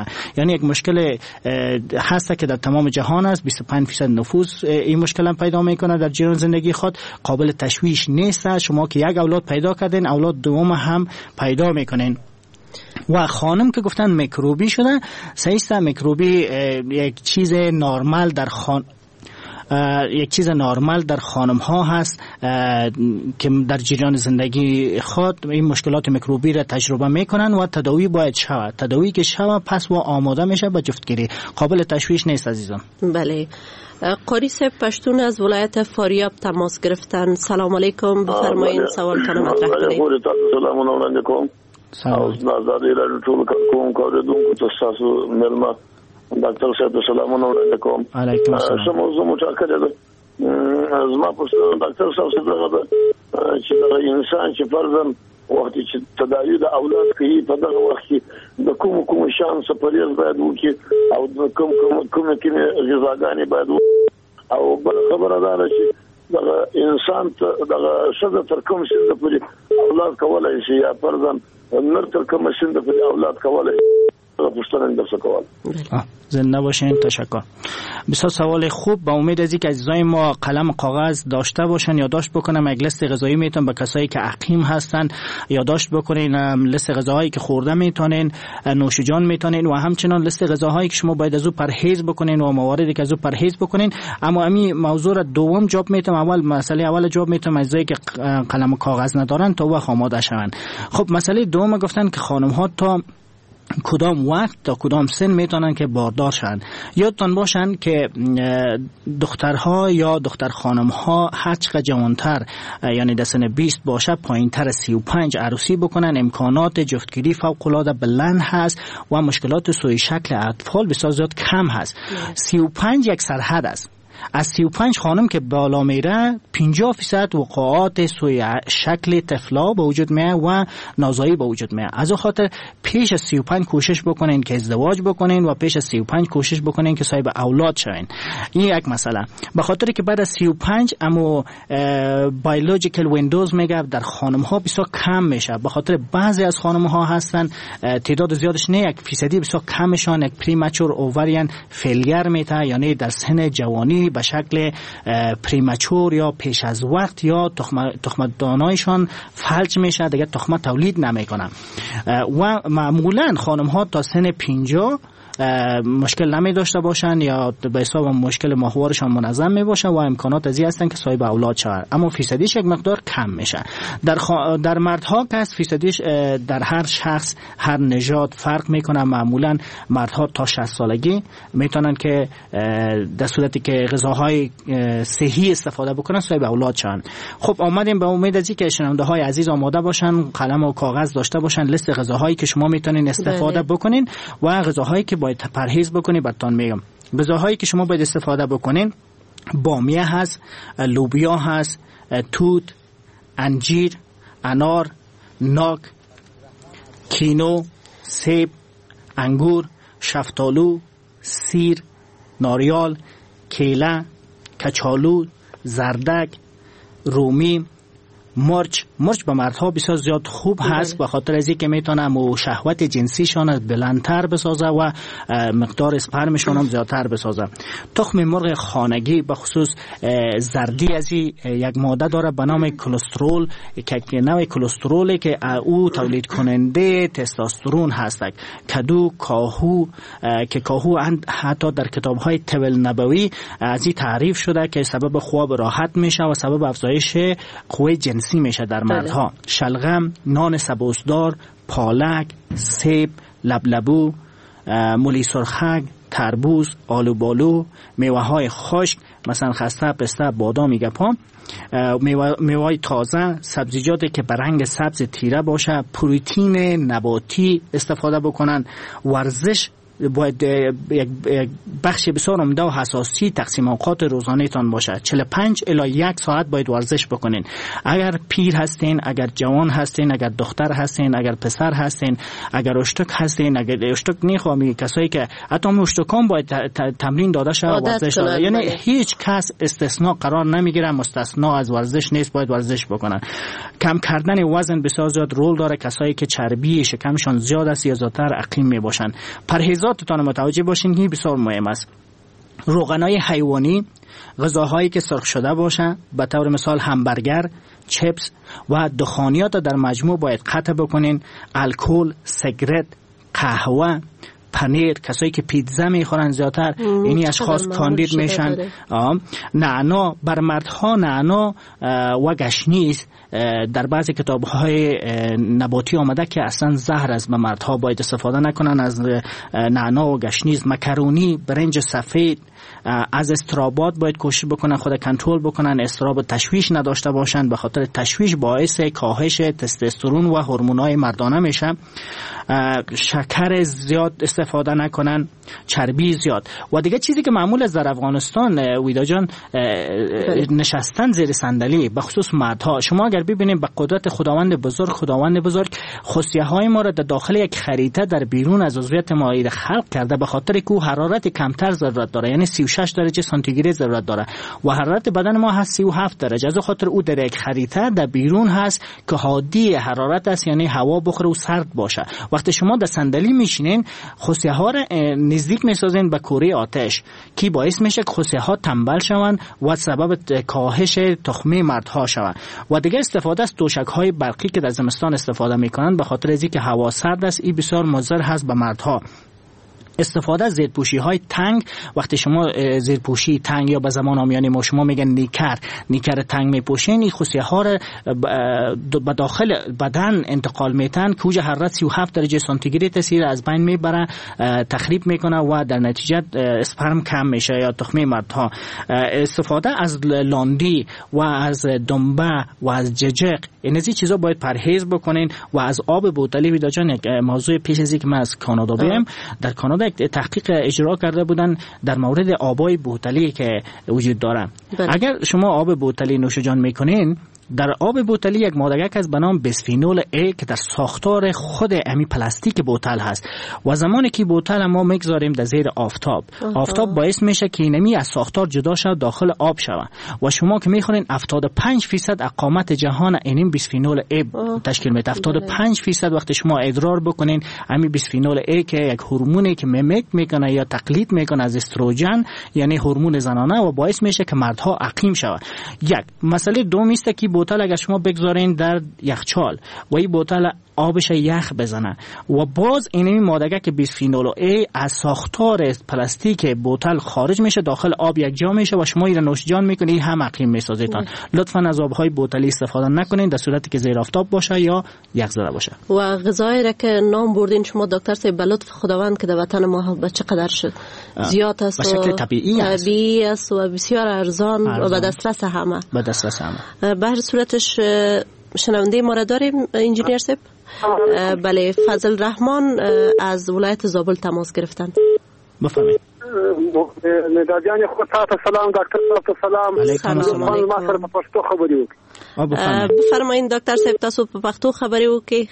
Speaker 24: میکنه. یعنی یک مشکل هست که در تمام جهان است. 25% نفوس این مشکل هم پیدا میکنه در جریان زندگی خود. قابل تشویش نیست. شما که یک اولاد پیدا کردین، اولاد دوم هم پیدا میکنین. و خانم که گفتن میکروبی شده، صحیح است. میکروبی یک چیز نرمال در خانم ها هست که در جریان زندگی خود این مشکلات میکروبی را تجربه میکنن و تداوی باید شود. تداوی که شود پس و آماده میشه به جفتگیری. قابل تشویش نیست عزیزان.
Speaker 23: بله. قاری صاحب پشتون از ولایت فاریاب تماس گرفتن. سلام علیکم، بفرمایید سوالتان مطرح کنید.
Speaker 8: سلام علیکم. نازادی را ټول کوم کوریدونکو ته تاسو ملما ډاکټر صاحب سلامونه وړاندې کوم.
Speaker 24: علیکم السلام.
Speaker 8: څه موضوع متأکده ده زما په ډاکټر صاحب څخه ده چې د انسان چې فرضاً وخت چې تداوی د اولاد کوي په دغه وخت کې د کوم شانس پرېز باید وکړي او د کوم غذاګانې باید او بل خبره ده چې دغه انسان ته دغه شذ تر کوم سن پورې اولاد کولای شي یا فرضاً نر تر کوم سن پورې اولاد کولای پوښتنه درڅ کول.
Speaker 24: زنده باشین. تشکر. بسیار سوال خوب. با امید از اینکه عزیزای ما قلم کاغذ داشته باشن یادداشت بکنن. یک لیست غذایی میتون به کسایی که عقیم هستن یادداشت بکنین. لیست غذاهایی که خورده میتونین، نوشیجان میتونین و همچنان لیست غذاهایی که شما باید از او پرهیز بکنین و مواردی که از او پرهیز بکنین. اما امی موضوع را دوم جواب میتونم. اول جواب میتونم عزیزایی که قلم کاغذ ندارن تا وقت آماده شون. خب مسئله دوم گفتن که خانم ها تا کدام وقت تا کدام سن میتونن که باردار شن. یادتان باشن که دخترها یا دختر خانمها هر چقدر جوانتر یعنی در سن 20 باشه پایینتر 35 عروسی بکنن. امکانات جفتگیری فوق العاده بلند هست و مشکلات سوی شکل اطفال بسیار زیاد کم هست. 35 یک سرحد است. از 35 خانم که بالا میره 50% وقوعات سوی شکل طفلا به وجود میاد و نازایی به وجود میاد. از خاطر پیش از 35 کوشش بکنین که ازدواج بکنین و پیش از 35 کوشش بکنین که صاحب اولاد شوین. این یک مسئله. به خاطر که بعد از 35 اما بایولوژیکال ویندوز میگه در خانم ها بسیار کم میشه. به خاطر بعضی از خانم ها هستن تعداد زیادش نه 1% بسیار کمشان یک پریمچور اووریان فیلیر میته، یعنی در سن جوانی به شکل پریمچور یا پیش از وقت یا تخمه دانایشان فلج میشه، دیگه تخمه تولید نمیکنن. و معمولا خانم ها تا سن 50 مشکل نمی داشته باشن یا به حساب مشکل ماهوارشان منظم می باشه و امکانات ازی هستن که صاحب اولاد شود. اما فیصدیش یک مقدار کم میشه. در مردها که از فیصدیش در هر شخص هر نژاد فرق میکنه. معمولا مردها تا 60 سالگی میتونن که در صورتی که غذاهای صحی استفاده بکنن صاحب اولاد شوند. خب آمدیم به امید از اینکه شنونده های عزیز آماده باشن، قلم و کاغذ داشته باشن، لیست غذاهایی که شما میتونین استفاده بکنین و غذاهایی که باید پرهیز بکنی براتون میگم. غذاهایی که شما باید استفاده بکنین بامیه هست، لوبیا هست، توت، انجیر، انار، ناک، کینو، سیب، انگور، شفتالو، سیر، ناریال، کیله، کچالو، زردک، رومی، مرچ به مردها بسیار زیاد خوب هست به خاطر از اینکه میتونه شهوت جنسیشان بلندتر بسازه و مقدار اسپرمشان هم زیادتر بسازه. تخم مرغ خانگی به خصوص زردی از یک ماده داره به نام کلسترول که نوع کلسترولی که او تولید کننده تستوسترون هست. کدو، کاهو که کاهو حتی در کتاب‌های طب نبوی از این تعریف شده که سبب خواب راحت میشه و سبب افزایش قوه جنسی میشه در مردها. شلغم، نان سبوسدار، پالک، سیب، لبلبو، مولی سرخک، تربوز، آلوبالو، میوه های خشک مثلا خسته، پسته، بادام، گپا، میوه تازه، سبزیجاتی که به رنگ سبز تیره باشه، پروتئین نباتی استفاده بکنن. ورزش باید یک بخش بسیار عمده و حساسی تقسیم اوقات روزانه تان باشه. 45 الی 1 ساعت باید ورزش بکنین. اگر پیر هستین، اگر جوان هستین، اگر دختر هستین، اگر پسر هستین، اگر اشتک هستین، اگر اشتک نخوامی، کسایی که حتی اشتکان باید تمرین داده شه ورزش داده. یعنی هیچ کس استثناء قرار نمیگیره، مستثنا از ورزش نیست، باید ورزش بکنن. کم کردن وزن بسیار زیاد رول داره. کسایی که چربی شکمشان زیاد است یا زیادتر عقیم می باشن. پرهیز ملاحظاتتان متوجه باشین که بسیار مهم است. روغنای حیوانی، غذاهایی که سرخ شده باشه، به طور مثال همبرگر، چپس و دخانیات در مجموع باید قطع بکنین. الکل، سیگرت، قهوه، پنیر، کسایی که پیتزا میخورن زیادتر اینی اشخاص کاندید میشن. نعنا، بر مردها نعنا و گشنیز در بعضی کتاب‌های نباتی آمده که اصلا زهر است، به مردها باید استفاده نکنن از نعنا و گشنیز. مکرونی، برنج سفید، از استرابات باید کوشش بکنن خود کنترل بکنن، استراب تشویش نداشته باشن، به خاطر تشویش باعث کاهش تستوسترون و هورمون‌های مردانه میشه. شکر زیاد استفاده نکنن، چربی زیاد. و دیگه چیزی که معمول است در افغانستان ویدا جان، نشستن زیر صندلی، به خصوص مردها. شما اگر ببینید به قدرت خداوند بزرگ خصیه‌های ما را در داخل یک خریطه در بیرون از عضویت ما خلق کرده، به خاطر که حرارت کمتر ضرورت داره، یعنی 36 درجه سانتیگراد ضرورت داره و حرارت بدن ما هست 37 درجه. از خاطر او در یک خریطه در بیرون هست که حادی حرارت است، یعنی هوا بخوره و سرد باشه. وقتی شما در صندلی میشینین، خصیه‌ها را نزدیک میسازین به کوره آتش که باعث میشه که خصیه‌ها تنبل شوند و سبب کاهش تخمه مردها شوند. و دیگه استفاده از توشک‌های برقی که در زمستان استفاده میکنن، به خاطر اینکه هوا سرد است، این بسیار مضر هست به مردها. استفاده از زیرپوشی‌های تنگ، وقتی شما زیرپوشی تنگ یا به زمان آمیانه ما شما میگن نیکر تنگ میپوشین، این خصیه‌ها را به داخل بدن انتقال میتن که اوج حرارت 37 درجه سانتیگراد تاثیر از بین میبره، تخریب میکنه و در نتیجه اسپرم کم میشه یا تخمه مردها. استفاده از لاندی و از دنبه و از ججق، این از چیزا باید پرهیز بکنین. و از آب بوتلی ویدا جان، یک موضوع پیش از اینکه من از کانادا بیام، در کانادا یک تحقیق اجرا کرده بودن در مورد آبای بوتلی که وجود داره. اگر شما آب بوتلی نوش جان میکنین، در آب بوتلی یک ماده‌ای است به نام بیسفینول A که در ساختار خود امی پلاستیک بوتل هست و زمانی که بوتل ما میگذاریم در زیر آفتاب باعث میشه که اینمی از ساختار جدا شود، داخل آب شود و شما که میخورین 75% اقامت جهان این بیسفینول A تشکیل میده. 75% وقتی شما ادرار بکنین، امی بیسفینول A که یک هورمونی که میمیک میکنه یا تقلید میکنه از استروژن، یعنی هورمون زنانه، و باعث میشه که مردها عقیم شود. یک مسئله دوم است که بوتل اگر شما بگذارین در یخچال و این بوتل آبش یخ بزنه و باز اینمی ماده‌ای که بیسفینول A از ساختار پلاستیک بوتل خارج میشه، داخل آب یک جا میشه و شما این نوش جان میکنید، هم عقیم میسازیتان. لطفاً از آبهای بوتلی استفاده نکنین در صورتی که زیر آفتاب باشه یا یخ زده باشه. و
Speaker 23: غذایی را که نام بردین شما دکتر صاحب، به لطف خداوند که در وطن ما به چقدر شد زیاد است، به شکل طبیعی است و بسیار ارزان و به دسترس همه. به هر صورتش شنونده ما را داریم انجینیر صاحب؟ بله، فضل رحمان از ولایت زابل تماس گرفتن. بفرمایید.
Speaker 10: مدادیان خود تاسو سلام، ډاکټر صاحب سلام.
Speaker 23: علیکم السلام.
Speaker 10: ما سره په پښتو خبرې
Speaker 23: وکړئ. بفرمایئ ډاکټر صاحب، تاسو په پښتو خبرې وکړئ.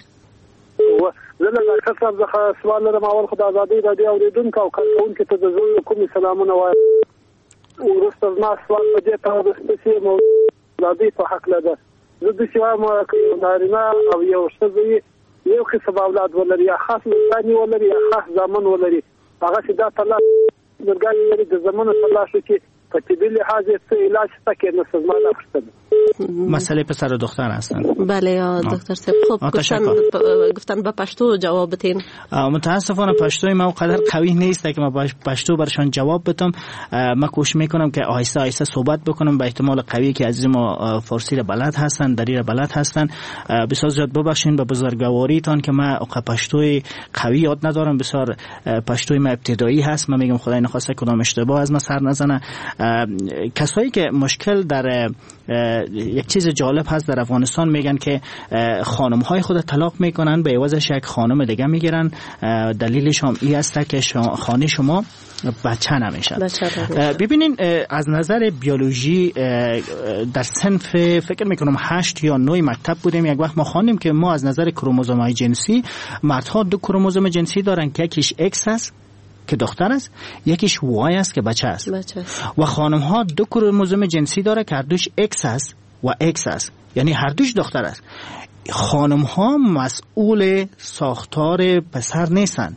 Speaker 10: زه له ډاکټر صاحب څخه سوال لرم. اول خو د ازادۍ راډیو اوریدونکو او کارکوونکو ته د زړه کوم سلامونه وایم. وروسته زما سوال په دې تړاو دی چې ازادۍ په حق لده. زه د شوام کې نارینه او یو ښځه یو قسم اولاد ولري، یا خاص ځاني ولري یا خاص ځامن ولري، هغه چې دا طلاق ورګانې لري د زمانه طلاق شو چې په طبي لحاظ څه علاج شته کې نه سازمان اخیستل.
Speaker 24: مسئله پسر و دختر هستند.
Speaker 23: بله دکتر صاحب، خب گفتن به پشتو جواب بدین.
Speaker 24: متاسفانه پشتوی ما اونقدر قوی نیست که ما پشتو برشان جواب بدم. من کوشش میکنم که آهسته آهسته صحبت بکنم، به احتمال قوی که عزیز ما فارسی را بلد هستند، دری را بلد هستند. بسیار زیاد ببخشید به بزرگواریتان که من پشتوی قوی یاد ندارم، بسیار پشتوی ما ابتدایی هست. من میگم خدای نخواسته کدام اشتباه از ما سر نزنه. کسایی که مشکل در یک چیز جالب هست در افغانستان، میگن که خانم های خود طلاق میکنن، به عوضش یک خانم دیگه میگیرن. دلیلش هم این است که خانه شما بچه نمیشه. ببینین از نظر بیولوژی در صنف فکر میکنم 8 یا 9 مکتب بودیم، یک وقت ما خواندیم که ما از نظر کروموزوم‌های جنسی مردها 2 کروموزوم جنسی دارن که یکیش X است که دختر است، یکیش Y است که بچه است. و خانم ها 2 کروموزوم جنسی داره که هر دوش X است و X است، یعنی هر دوش دختر است. خانم ها مسئول ساختار پسر نیستن.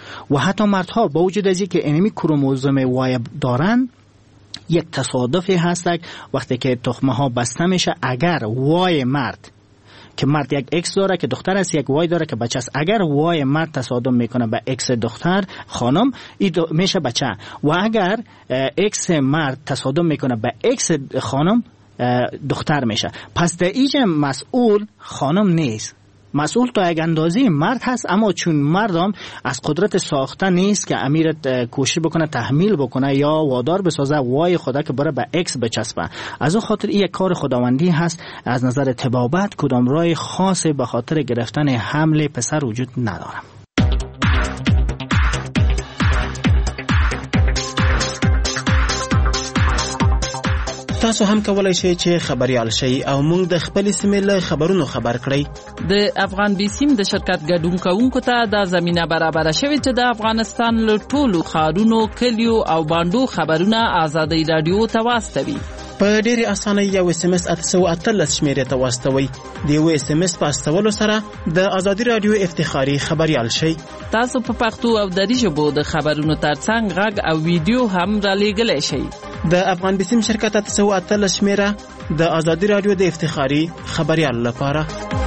Speaker 24: و حتی مردها با وجود از اینکه انمی کروموزوم وای دارن، یک تصادفی هست وقتی که تخمه ها بسته میشه، اگر وای مرد که مرد یک اکس داره که دختر است، یک وای داره که بچه است، اگر وای مرد تصادم میکنه به اکس دختر خانم میشه بچه، و اگر اکس مرد تصادم میکنه به اکس خانم دختر میشه. پس در اینجا مسئول خانم نیست، مسئول تا یک اندازه مرد هست، اما چون مردم از قدرت ساخته نیست که امیر کوشش بکنه تحمیل بکنه یا وادار بسازه وای خدا که بره به اکس بچسبه. از اون خاطر این یک کار خداوندی هست. از نظر طبابت کدام راه خاصی به خاطر گرفتن حمل پسر وجود نداره.
Speaker 6: تاسو هم کولای شئ چې خبريال شئ او موږ د خپل سیمې له خبرونو خبر کړئ.
Speaker 11: د افغان بیسیم د شرکت ګډون کوونکو ته د زمينه برابر شوی چې د افغانستان له ټولو ښارونو، کلیو او باندو خبرونه آزادۍ رادیو ته واستوي.
Speaker 6: په ډېرې اسانۍ یو SMS 813 شمیرې ته واستوي. د یو SMS په استولو سره د آزادۍ رادیو افتخاري خبريال شئ.
Speaker 11: تاسو په پښتو او دری ژبو د خبرونو ترڅنګ غږ او ویډیو هم را لېږلی شئ.
Speaker 6: د افغان بیسیم شرکت 813 شمیره د آزادۍ رادیو د افتخاري خبريال لپاره.